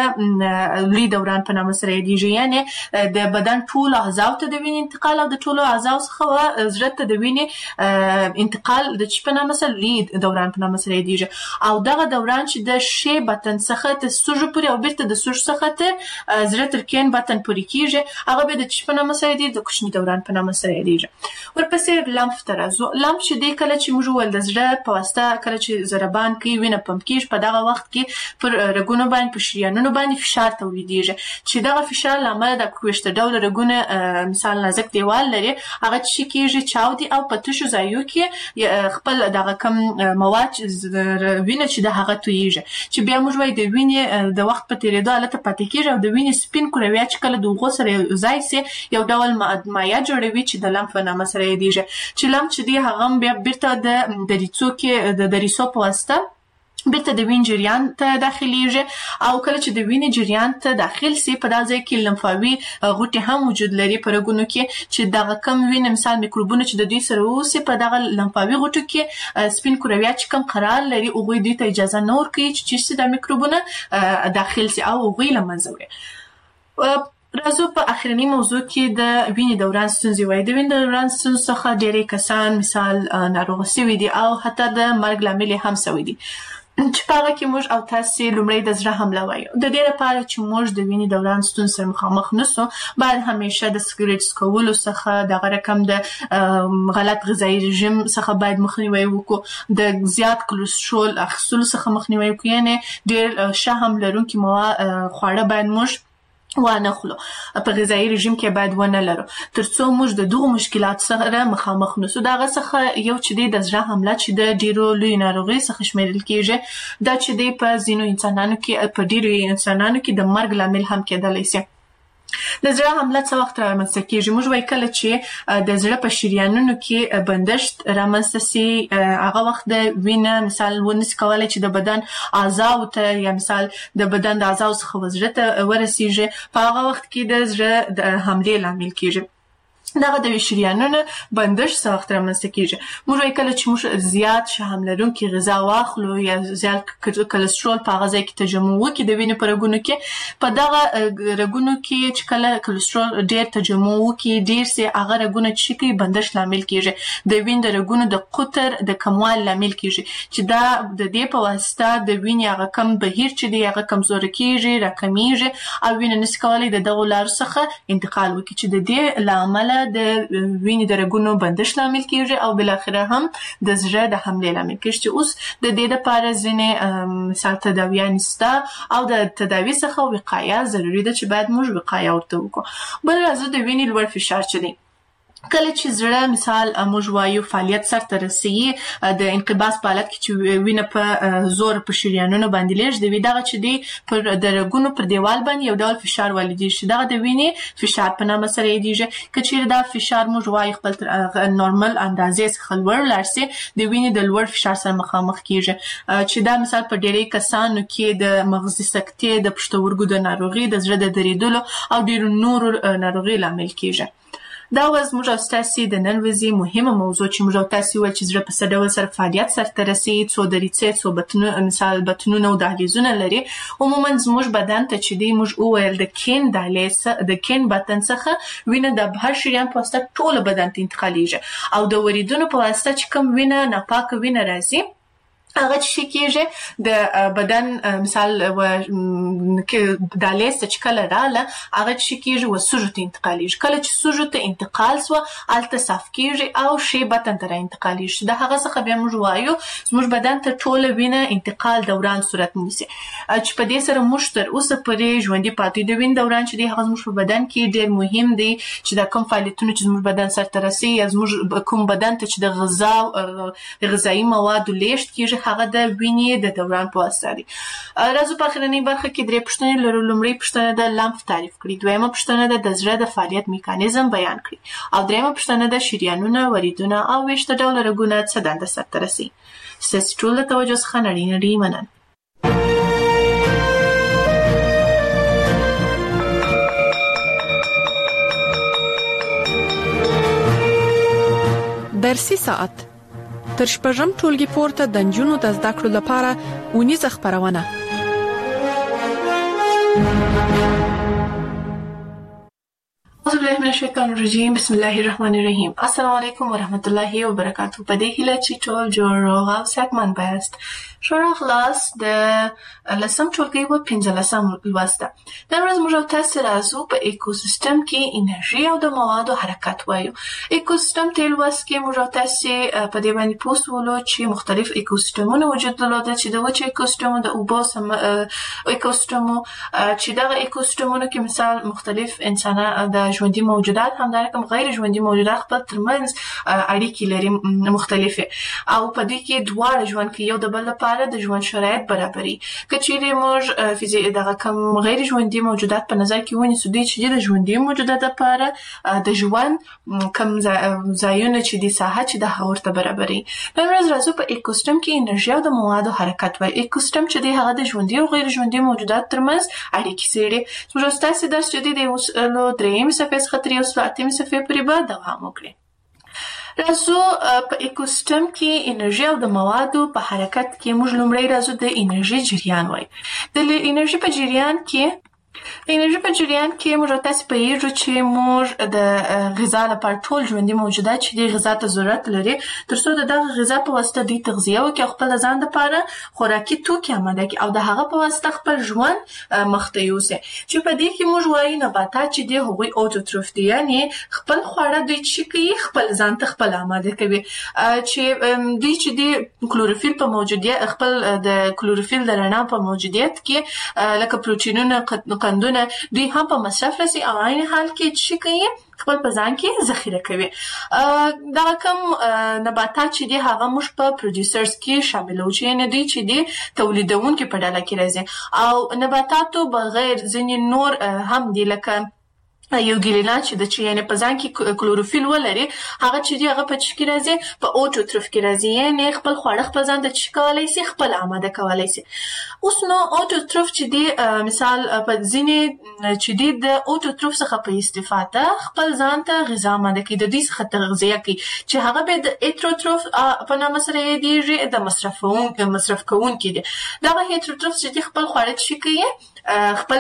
د لوی دوران په نامه سره یادېږي، یعنی د بدن ټول اعضاء ته د وینې انتقال او د ټول اعضاء څخه زړه ته د وینې انتقال د چې په نامه سره لوی دوران په نامه سره یادېږي. او دغه دوران چې د شی بطن څخه ته سوژ پورې او بیرته د سوژ څخه ته زړه تر کین بطن پورې کیږي، هغه به د چې په نامه سره دی د کوچني دوران په نامه سره یادېږي. ورپسې لمف ته راځو. لمف چې دی کله چې موږ ول د زړه په واسطه کله چې ضربان کوي وینه پمپ کیږي، په دغه وخت کې پر رګونو باندې په شریانونو باندې فشار تولیدېږي چې دغه فشار لامل د کوښت ډول رګونه مثال نازک دیوال لري، هغه چې کیږي چاودي او په تشو ځایو کې خپل دغه کم مواد وینه چې د هغه تویږي، چې بیا موږ وایي د وینې د وخت په تیریدو حالت پاتې کیږي او د وینې سپین کرویه چې کله د اوغو سره ځای سي یو ډول مایع جوړوي چې د لمف په نامه سره یادېږي. چې لمف چې دی هغه بیا بیرته د ریڅو کې د ریڅو په واسطه بیرته د وینې جریان ته داخليږي او کله چې د وینې جریان ته داخل سي په دغه ځای کې لمفاوي غوټې هم وجود لري په رګونو کې چې دغه کم وینې مثال میکروبونه چې د دوی سره اوسي په دغه لمفاوي غوټو کې سپین کرویه چې کم قرار لري او دوی ته اجازه نه ورکوي چې د میکروبونه داخل سي او غوي لمنځه وړي. راځو په اخرنی موضوع کې د وینې دوران ستونزې وایي. د وینې دوران ستونزو څخه ډېری کسان مثال ناروغ شوي دي او حتی د مرګ لامل هم شوي دي، چې په هغه کې موږ او تاسې لومړی د زړه حمله وایو. د دې لپاره چې موږ د وینې دوران ستونزې سره مخامخ نسو، باید همیشه د سګریټ څکولو څخه، دغه رقم د غلط غذایي رژیم څخه باید مخنیوی وکړو، د زیات کلسترول اخیستلو څخه مخنیوی وکړو، یعنې ډېر شحم لرونکي مواد خواړه باید موږ وانه خلو په غذایي رژیم کې باید ونه لرو ترڅو موږ د دغه مشکلات سره مخامخ نشو. دغه څخه یو چې د زړه حمله چې د ډیرو لوی ناروغي څخه شمیرل کیږي، دا چې د په ځینو انسانانو کې په ډیرو انسانانو کې د مرګ لامل هم کېدلی شي. د زړه حمله څه وخت رامنځته کیږي؟ موږ وایي کله چې د زړه په شریانونو کې بندښت رامنځته سي، هغه وخت د وینه مثال ونس کولای چې د بدن اعضاء ته یا مثال د بدن د اعضاء څخه وزړه ته ورسیږي، په هغه وخت کې د زړه د حملې لامل کیږي. دغه د شریانونو بندښت څه وخت رامنځته کیږي؟ موږ وایي کله چې موږ زیات شحم لرونکي غذا واخلو یا زیات کلسترول په هغه ځای کې تجمع وکړي د وینې په رګونو کې، په دغه رګونو کې چې کله کلسترول ډېر تجمع وکړي ډېر سي، هغه رګونه چې کوي بندښت لامل کیږي، د وینې د رګونو د قطر د کموالي لامل کیږي، چې دا د دې په واسطه د وینې هغه کم بهیر چې دی هغه کمزوري کیږي، راکمیږي او وینه نشي کولای د دغه لارو څخه انتقال وکړي، چې د دې لامل د وینې د رګونو بندښت لامل کیږي او بل اخره هم د زړه د حملې لامل کیږي. چې اوس د دې لپاره ځینې مثال تداویان شته او د تداوی څخه وقایه ضروری ده چې باید موږ وقایه ورته وکړو. بل راځو د وینې لوړ فشار چې دی. کله چې زړه مثال موږ وایو فعالیت سرته رسیږي د انقباض په حالت کې چې وینه په زور په شریانونو باندې لېږدوي دغه چې دی پر د رګونو پر دیوال باندې یو ډول فشار والیدېږي چې دغه د وینې فشار په نامه سره یادېږي. که چیرې دا فشار موږ وایو خپل نورمال اندازې څخه لوړ لاړ سي د وینې د لوړ فشار سره مخامخ کېږي چې دا مثال په ډېری کسانو کې د مغزي سکتې د پښتورګو د ناروغي د زړه د دریدلو او ډېرو نورو ناروغي لامل کېږي. دا وز موږ او ستاسې د نن ورځې مهمه موضوع چې موږ او تاسې وویل چې زړه په څه ډول سره فعالیت سرته رسوي، څو دریڅې، څو بطنونه مثال بطنونه او دهلیزونه لري. عموما زموږ بدن ته چې دی موږ وویل د کین دهلیز د کین بطن څخه وینه د بهر شریان په واسطه ټوله بدن ته انتقالیږي او د وریدونو په واسطه چې کوم وینه ناپاکه وینه راځي هغه چې کېږي د بدن مثال و کې دهلیز ته چې کله رااله هغه چې کېږي و سږو ته انتقالیږي. کله چې سږو ته انتقال سوه هلته صاف کېږي او ښي بطن ته راانتقالیږي. د هغه څخه بیا موږ وایو زموږ بدن ته ټوله وینه انتقال دوران صورت نیسي چې په دې سره موږ تر اوسه پورې ژوندي پاتې د وینې دوران چې دی هغه زموږ په بدن کې ډېر مهم دی چې دا کوم فعالیتونه چې زموږ بدن سرته رسوي یا زموږ کوم بدن ته چې د غذا د غذایي موادو لیږد کېږي هغه د وینې د دوران په واسطه دي. راځو په اخرنۍ برخه کې درې پوښتنې لرو. لومړۍ پوښتنه د لمف تعریف کړي، دویمه پوښتنه د زړه د فعالیت میکانیزم بیان کړي او دریمه پوښتنه د شریانونه، وریدونه او ویښته ډوله رګونه څه دنده سرته رسوي. ستاسې ټول د توجه څخه نړۍ نړۍ مننه. درسي ساعت تر شپږم ټولګي پورته د نجونو د زده کړو لپاره اونیزه خپرونه. اعوذ بالله من الشیطان الرجیم بسم الله الرحمن الرحیم. السلام علیکم ورحمت الله وبرکاته. په دې هیله چې ټول جوړ روغ او صحتمند بایاست. ښه راغلاست د لسم ټولګي و پنځلسم لوست ده. نن ورځ موږ او تاسې راځو په ایکوسیستم کې انرژي او د موادو حرکت وایو. ایکوسیستم ته لوست کې موږ او تاسې په دې باندې پوه شولو چې مختلف ایکوسیستمونه وجود درلوده چې د وچو ایکوسیستمو د اوبو ایکوسیستمو چې دغه ایکوسیستمونو کې مثال مختلف انسانان د ژوندي موجودات همدارنګه غیر ژوندي موجودات خپل ترمنځ اړیکې لري مختلفه او په دې کې دواړه ژوند کې یو د بل لپاره د ژوند شرایط برابري. که چیرې موږ فزیک دغه کوم غیر ژوندي موجودات په نظر کې ونیسو دوی چې د ژوندي موجودات لپاره د ژوند کوم ځایونه چې د ساحه چې د هغه ورته برابري. نن ورځ راځو په ایکوسیستم کې انرژي او د موادو حرکت وایي. ایکوسیستم چې دی هغه د ژوندي او غیر ژوندي موجودات ترمنځ اړیکې څېړي. موږ ستاسې درس چې دی د اوسلو درېیمې صفحې څخه تر یو سل اتمې صفحې پورې به دوام وکړي. راځو په ایکوسیستم کې انرژي او د موادو په حرکت کې موږ لومړی راځو د انرژي جریان وایي. د انرژي په جریان کې د انرژي په جریان کې موږ تاسو په یوه چې موږ د غذا لپاره ټول ژوندي موجودات چې د غذا ته ضرورت لري تر څو د دغه غذا په واسطه د تغذیه او کې خپل ځان لپاره خوراکي توکي آماده کړي او د هغه په واسطه خپل ژوند مخته یوسي. چې په دې کې موږ وایو نباتات چې دی هغوی اوټوټروف دي، یعنی خپل خواړه دوی چې کوي خپل ځان ته خپل آماده کوي. چې دوی چې دی کلوروفیل په موجودیت خپل د کلوروفیل د رڼا په موجودیت کې لکه پروتینونه قندونه دوی هم په مصرف رسي او عین حال کې چې کوي خپل په ځان کې ذخیره کوي. دا کوم نباتات چې دي هغه موږ په پروډوسرز کې شاملو چې یعنې دوی چې دي تولیدونکي په ډله کې راځي او نباتاتو بغیر ځینې نور هم دي لکه یو ګیلینا چې د چې یعنی په ځان کې کلوروفیل ولري هغه چې دی هغه په چی کې راځي په اوټوټروف کې راځي یعنی خپل خواړه خپل ځان ته چی کولای شي خپل آماده کولای شي. اوس نو اوټوټروف چې دی مثال په ځینې چې دی د اوټوټروف څخه په استفاده خپل ځان ته غذا آماده کوي د دې څخه تغذیه کوي چې هغه به د هیټروټروف په نامه سره یادېږي د مصرفون مصرف کوونکي دی. دغه هیټروټروف چې دی خپل خواړه چی کوي خپل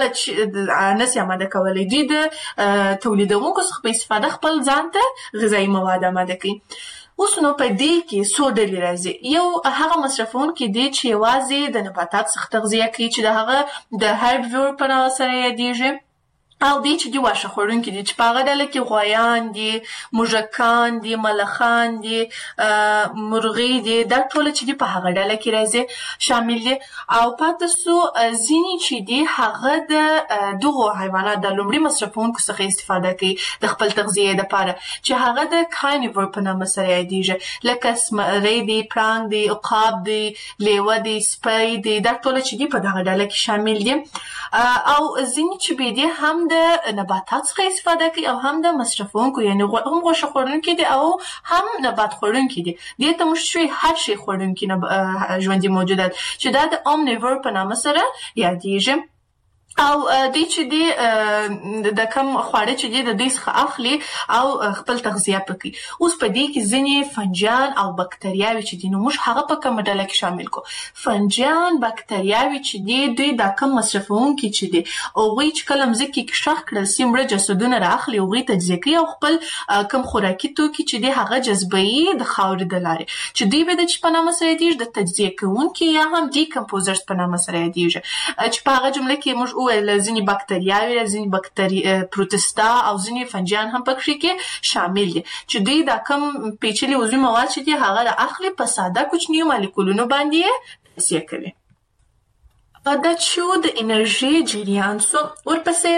نس آماده کولای دي د تولیدونکو څخه په استفاده خپل ځان ته غذایي مواد آماده کوي. اوس نو په دې کې څو ډلې راځي. یو هغه مصرفونکي دي چې یوازې د نباتات څخه تغذیه کوي چې د هغه د هربیور په نامه سره یادېږي او دی چې دی واښه خوړونکي دي چې په هغه ډله کې غویان دي، موږکان دي، ملخان دي، مرغۍ دي، دا ټوله چې دي په هغه ډله کې راځي شامل دي. او پاتې سو ځینې چې دي هغه د دغو حیوانات د لومړي مصرفونکو څخه استفاده کوي د خپل تغذیې دپاره چې هغه د کارنیور په نامه سره یادېږي، لکه زمری دي، پړانګ دي، عقاب دي، لیوه دي، سپی دي، دا ټوله چې دي په دغه ډله کې شامل دي. او ځینې چې بې دي هم د نباتات څخه استفاده کوي او هم د مصرفونکو، یعنی هم غوښه خوړونکي دي او هم نبات خوړونکي دي. دې ته موږ شوي هر شي خوړونکي ژوندي موجودات چې دا د اومنیور په نامه سره یادېږي. او دی چې دی د کم خواړه چې دی د دوی څخه اخلي او خپل تغذیه پکوي. اوس په دې کې ځینې فنجان او بکتریاوې چې دي نو موږ هغه په کومه ډله کې شامل کو. فنجان، بکتریاوې چې دي دوی دا کم مصرفونکي چې دي هغوی چې کله مځکې کې ښخ کړل سي مړه جسدونه رااخلي، هغوی تجزیه کوي او خپل کم خوراکي توکي چې دي هغه جذبوي د خاورې د لارې چې دوی به د چې په نامه سره یادېږي د تجزیه کوونکي یا هم ډیکمپوزرز په نامه سره یادېږي چې په هغه جمله کې موږ وویل ځینې بکتریاوې، ځینې بکتری پروتستا او ځینې فنجان هم پکې کې شامل دي چې دوی دا کم پیچلي عضوي مواد چې دي هغه رااخلي په ساده کوچنیو مالیکولونو باندې یې تجزیه کوي. دا چې د انرژي جریان سو ورپسې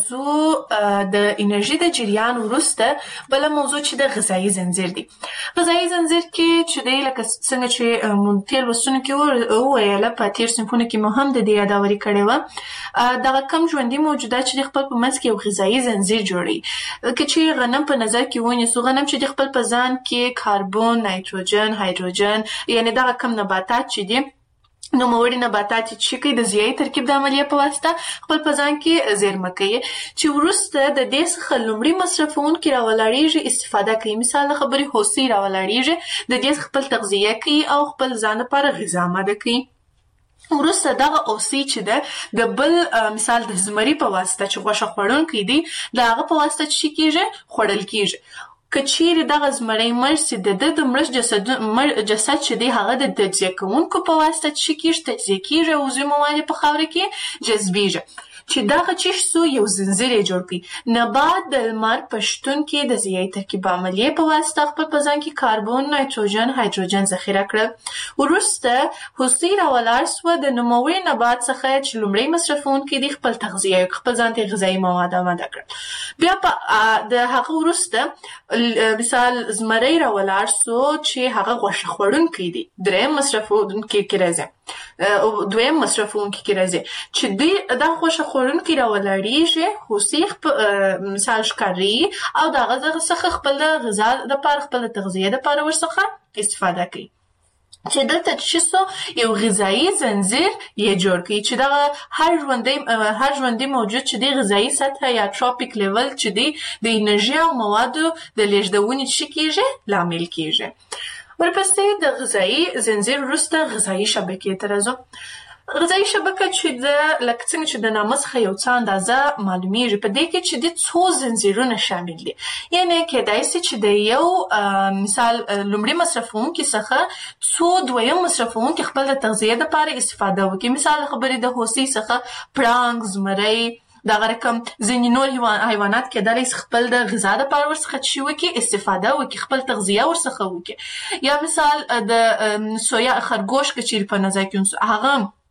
راځو د انرژي د جریان وروسته بله موضوع چې د غذایي زنځیر دی. غذایي زنځیر کې چې دی لکه څنګه چې مونږ تېر لوستونو کې وویله په تېر صنفونو کې مو هم د دې یاداوري کړې وه دغه کم ژوندي موجودات چې د خپل په منځ کې یو غذایي زنځیر جوړوي. که چې غنم په نظر کې ونیسو، غنم چې د خپل په ځان کې کاربن، نایتروجن، هایدروجن یعنې دغه کم نباتات چې دي نوموړي نباتات چې کوي د ضیایي ترکیب د عملیې په واسطه خپل په ځان کې زیرمه کوي چې وروسته د دې څخه لومړي مصرفونکي راولاړېږي استفاده کوي. مثال د خبرې هوسۍ راولاړېږي، د دې خپل تغذیه کوي او خپل ځان لپاره غذا آماده کوي. وروسته دغه اوسۍ چې ده د بل مثال د زمري په واسطه چې غوښه خوړونکی دی د هغه په واسطه چې کېږي خوړل کېږي. که چیرې دغه زمری مړ سي د ده د مړه جسد چې دی هغه د تجزیه کوونکو په واسطه چې کېږي تجزیه کېږي او عضوي مواد په خاوره کې جذبېږي چې دغه چیش سو یو زنځیر یې جوړ کړي. نبات د لمر په شتون کې د ضیایي ترکیب عملیې په واسطه خپل په ځان کې کاربن، نایتروجن، هایدروجن ذخیره کړل. وروسته هوسۍ راولاړ سوه د نوموړي نبات څخه چې لومړی مصرفونکي دي خپل تغذیه خپل ځان ته غذایي مواد آماده کړل. بیا د هغه وروسته مثال زمری راولاړ سو چې هغه غوښه خوړونکی دی، دریم مصرفونکي کې راځي دویم مصرفونکي کې راځي چې دوی دا غوښه خوړونکي راولاړېږي، هوسۍ مثال ښکاري او د هغه څخه خپل د غذا دپاره خپل د تغذیې دپاره ورڅخه استفاده کوي چې دلته چې څه یو غذایي زنځیر یې جوړ کړي چې دغه هر ژوندی هر ژوندی موجود چې دی غذایي سطحه یا تروپیک لیول چې دی د انرژي او موادو د لیږدونې څه کېږي لامل کېږي. ورپسې د غذایي زنځیر وروسته غذایي شبکې ته راځو. غذایي شبکه چې د لکه څنګه چې د نامه څخه یو څه اندازه معلومیږي په دې کې چې د څو زنځیرونه شامل دي. یعنې کېدای سي چې د یو مثال لومړي مصرفونکي څخه څو دویم مصرفونکي خپل د تغذیې دپاره استفاده وکړي. مثال خبرې د هوسۍ څخه پړانګ، زمری، دغه رقم ځینې نور حیوانات کېدلی سي خپل د غذا دپاره ورڅخه څه وکړي استفاده وکړي، خپل تغذیه ورڅخه وکړي. یا مثال د سویا خرګوش که چیرې په نظر کې ونیسو هغه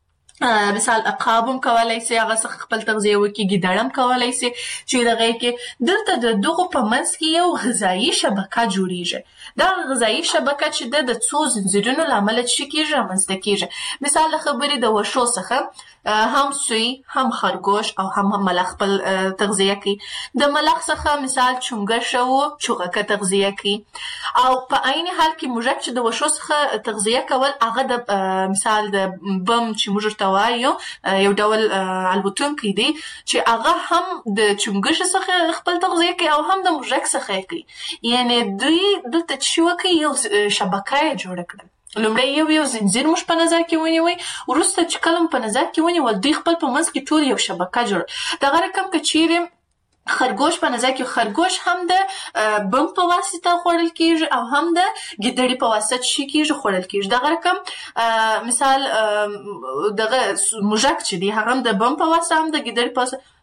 مثال عقاب هم کولی سي هغه څخه خپل تغذیه وکړي، ګیدړ هم کولی سي چې دغه کې دلته د دغو په منځ کې یو غذایي شبکه جوړیږي. دا غذایي شبکه چې ده د څو زنځیرونو له امله څه کېږي رامنځته کېږي. مثال د خبرې د وښو څخه هم سوی، هم خرګوش او هم ملخ خپل تغذیه کوي. د ملخ څخه مثال چونګښه و چوغکه تغذیه کوي. او په عین حال کې موږک چې د وښو څخه تغذیه کول هغه د مثال د بم چې موږ ورته وایو یو ډول الوتونکی دی چې هغه هم د چونګښې څخه خپل تغذیه کوي او هم د موږک څخه یې کوي. یعنې دوی دلته چې وکړي یو شبکه یې جوړه کړه. لومړی یو یو زنځیر موږ په نظر کې ونیوئ، وروسته چې کله په نظر کې ونیول دوی خپل په منځ کې ټول یو شبکه جوړ. دغه رقم که چیرې خرګوش په نظر کې خرګوش هم د بم په واسطه خوړل کېږي او هم د ګیدړې په واسطه چې کېږي خوړل کېږي. دغه رقم مثال دغه موږک چې دی هغه هم د بم په واسطه هم د ګیدړې په واسطه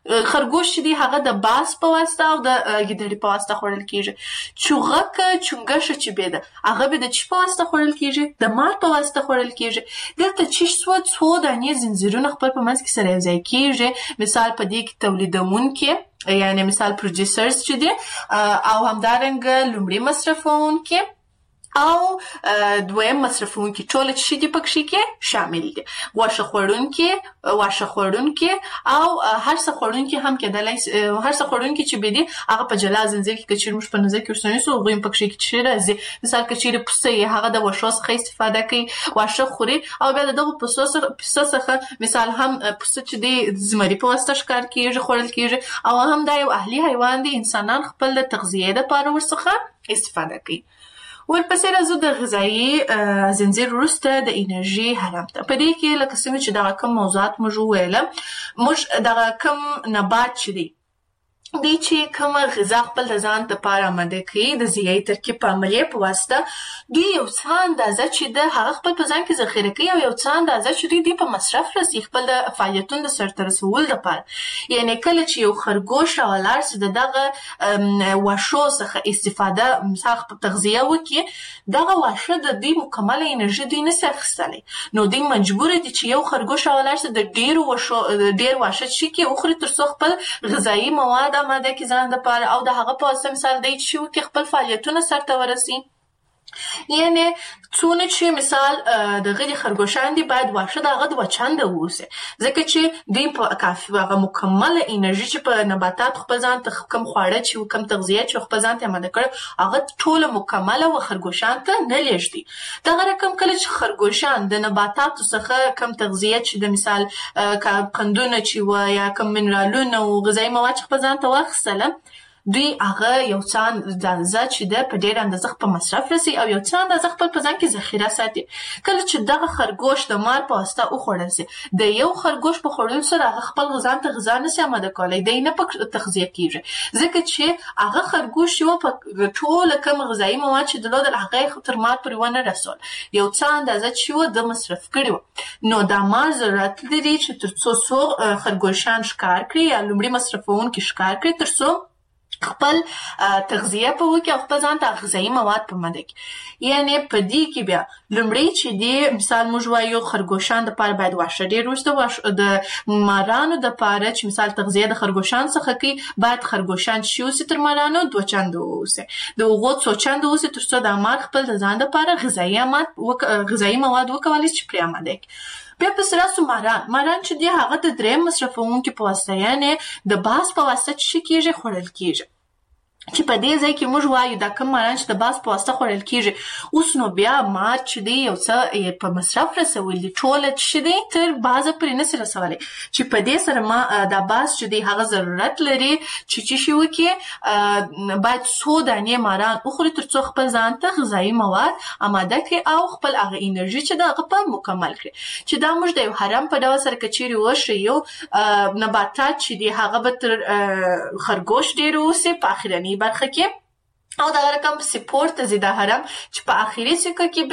خرګوش چې دی هغه د باس په واسطه او د ګیدړې په واسطه خوړل کیږي. چوغک چونګشه چې به ده هغه به د چی په واسطه خوړل کیږي؟ د مار په واسطه خوړل کیږي. دلته چې څو څو دانې زنجیرونه خپل په منځ کې سره یو ځای کیږي. مثال په دې کې تولیدونکي یعنی مثال پروډوسرز چې دي او همدارنګه لومړی مصرفونکي او دویم مصرفونکي ټول چې دي پکې کې شامل دي. واښه خوړونکي واښه خوړونکي او هر څه خوړونکي هم کېدلای هر څه خوړونکي چې به دي هغه په جلا زنځیر کې کچیر مش په نظر کې ورسونی سو غویم پکې کې چې راځي. مثال کچیر پسې هغه د واښو څخه استفاده کوي واښه خوري او بیا دغه پسو څخه مثال هم پسه چې دي زمري په واسطه ښکار کیږي خوړل کیږي او هم دا یو اهلي حیوان دی. انسانان خپل د تغذیه لپاره ورڅخه استفاده کوي. ورپسې راځو د غذایی زنجیر وروسته د انرژي هرم ته. په دې کې لکه څنګه چې دغه کوم موضوعات موږ وویل موږ دغه کوم نبات چې دی دی چې کوم غذا خپل د ځان لپاره آماده کوي د غذایي ترکیب په عملیه په واسطه دوی یو څه اندازه چې د هغه خپل په ځان کې ذخیره کوي او یو څه اندازه چې دوی په مصرف رسي خپل د فعالیتونو د سرته رسولو لپاره. یعنی کله چې یو خرګوش او لار چې دغه واښو څخه استفاده مثال په تغذیه وکړي دغه واښه د دې مکمله انرژي دوی نشي اخیستلی نو دوی مجبور دي چې یو خرګوش او لار چې د ډیرو واښو ډیر واښه چې کې وخوري تر څو خپل غذایی مواد آماده کی ځان لپاره او د هغه په اساس مثال دی چې کې خپل فعالیتونه سرته ورسي. یعنی څونه چې مثال د غړي خرګوشان دي باید واښه د هغه د وچانده ووسي ځکه چې دوی په کافي هغه مکمله انرژي چې په نباتات خپل ځان ته کم خواړه چې کم تغذیه چې خپل ځان ته آماده کړي هغه ټوله مکمله و خرګوشان ته نه لېږدي. دغه رقم کله چې خرګوشان د نباتاتو څخه کم تغذیه چې د مثال قندونه چې و یا کم منرالونه او غذایی مواد چې خپل ځان ته واخیستل دوی هغه یو څه اندازه چې ده په ډېر اندازه په مصرف رسي او یو څه اندازه خپل په ځان کې ذخیره ساتي. کله چې دغه خرګوش د مار په واسطه وخوړل سي د یو خرګوش په خوړلو سره هغه خپل غذا ته غذا نشي آماده کولی دی نه په تغذیه کیږي ځکه چې هغه خرګوش یو په ټوله کم غذایی مواد چې درلودل هغه تر مار پورې ونه رسول یو څه اندازه چې د مصرف کړي نو دا مار ضرورت لري چې تر څو څو خرګوشان ښکار کړي یا لومړي مصرفونکي ښکار کړي تر څو خپل تغذیه په وکي او خپل ځان ته غذایی مواد په مده کې. یعنی په دې کې بیا لومړی چې دی مثال موږ وایو خرګوشان د پاره باید واښه ډیر وسته د مارانو د پاره چې مثال تغذیه د خرګوشان څخه کوي باید خرګوشان شي اوسې تر مارانو دوه چنده اوسې د هغو څو چنده اوسې تر څو د مار خپل د ځان د پاره غذایی مواد غذایی مواد وکولای شي پرې آماده کړي. بیا پس راسو ماران ماران چې دی هغه د دریم مصرفونکي په واسطه یعنی د باس په واسطه چې کیږي خوړل کیږي چې په دې ځای کې موږ وایو دا کوم ماران چې د باس په واسطه خوړل کیږي اوس نو بیا مار چې دی یو څه په مصرف رسول دي ټوله چې دی تر بازه پرې نسي رسولی چې په دې سره ما دا باس چې دی هغه ضرورت لري چې چې شي وکړي باید څو دانې ماران وخوري تر څو خپل ځان ته غذایی مواد آماده کړي او خپل هغه انرژي چې دا هغه په مکمل کړي چې دا موږ د یو حرم په ډول سره کچېرې وښیو نباتات چې دی هغه به تر خرګوش ډېر اوسي په اخرني برخه کې او دا رقم سپورت زیاده هرم چې په اخیری سکه کې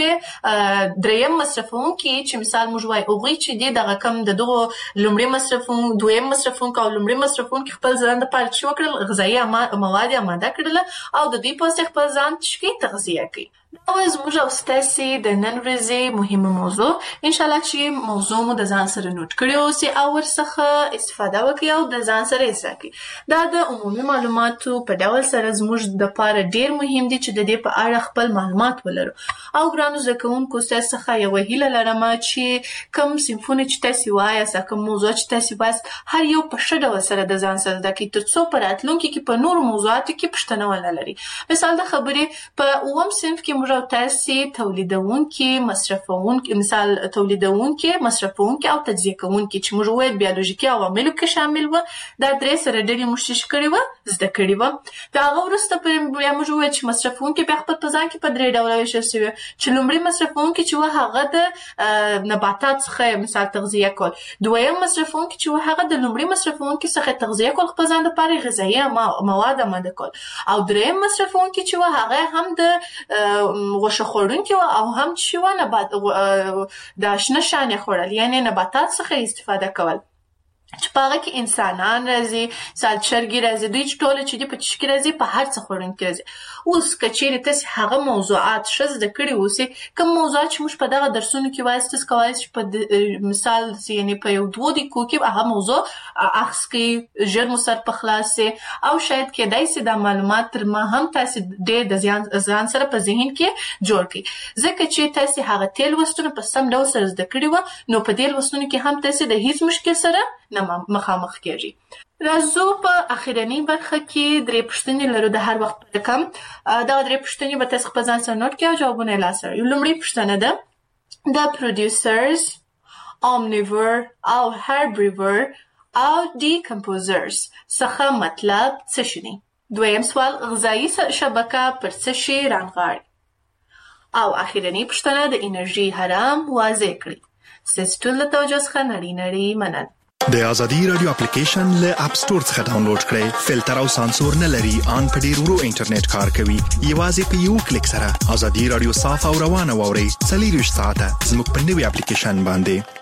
به دریم مصرفونکي چې مثال موږ وایو هغوی چې دی دغه کم د دغو لومړي مصرفون دویم مصرفونکي او لومړي مصرفونکي خپل ځان دپاره چې وکړل غذایي مواد یې آماده کړله او د دوی په واسطه خپل ځان چې تغذیه کوي. دا وه زموږ او ستاسې د نن ورځې مهمه موضوع انشاءالله چې موضوع مو د ځان سره نوټ کړې اوسي او ورڅخه استفاده وکړئ او د ځان سره یې زده کړئ. دا د عمومي معلوماتو په ډول سره زموږ دپاره ډېر مهم دي چې د دې په اړه خپل معلومات ولرو او ګرانو زده کوونکو ستاسو څخه یوه هیله لرم چې کوم صنفونه چې تاسې وایاست کوم موضوع چې تاسې وایاست هر یو په ښه ډول سره د ځان سره زده کړئ تر څو په راتلونکي کې په نورو موضوعاتو کې پوښتنه ونه لري. مثال د خبرې په اووم صنف کې موږ او تاسې تولیدونکي مصرفونکي مثال تولیدونکي مصرفونکي او تجزیه کوونکي چې موږ وویل بیولوژیکي عواملو کې شامل وه دا درې سره ډلې موږ څه کړې وه زده کړې وه. د هغه وروسته بیا موږ وویل چې مصرفونکي بیا خپل په ځان کې په درې ډوله ویشل شوي چې لومړي مصرفونکي چې وه هغه د نباتات څخه مثال تغذیه کول دویم مصرفونکي چې وه هغه د لومړي مصرفونکي څخه تغذیه کول خپل ځان دپاره غذایي مواد آماده کول او دریم مصرفونکي چې وه هغه هم د غوښه خوړونکي وه او هم چې وه نبات د شنه شانې خوړل یعنې نباتات څخه استفاده کول چې پاغه کې انسانان راځي سالچرګي راځي دوی ټول چې دی په چشکی راځي په هر څه خورن کې راځي. اوس کچېره تاسو هغه موضوعات شز د کړي اوسې کوم موضوعات چې موږ په دغه درسونو کې وایي تاسو کولی شئ په مثال یعنی په یو دوه د کو کې هغه موضوع اخس کې ژر مو سر په خلاصې او شاید کېدای شي د معلومات تر ما هم تاسو ډېر د ځان ځان سره په ذهن کې جوړ کړئ ځکه چې تاسو هغه تل وستونه په سم ډول سره زده کړي و نو په دې وستونه کې هم تاسو د هیڅ مشکل سره نه مخامخ کېږي. راځو په اخیرنی برخه کې درې پوښتنې لرو د هر وخت په کم دا درې پوښتنې به تاسو په ځان سره نوٹ کړئ او جوابونه یې لاسره. یو لومړی پوښتنه ده د producers omnivore او herbivore او decomposers څخه مطلب څه شي؟ دویم سوال غذایی شبکه پر څه شي رانغاړي؟ او اخیرنی پوښتنه د انرژي حرام واضح کړئ. ستاسو ټول له توجه څخه نړۍ نړۍ مننه. د ازادي رادیو اپلیکیشن له اپ سٹور څخه ډاونلوډ کړئ. فلټر او سانسور نه لري، ان په ډیر ورو انټرنیټ کار کوي. یوازې په یو کلیک سره ازادي رادیو صاف او روانه واورئ. څلور ساعته زموږ په نوې اپلیکیشن باندې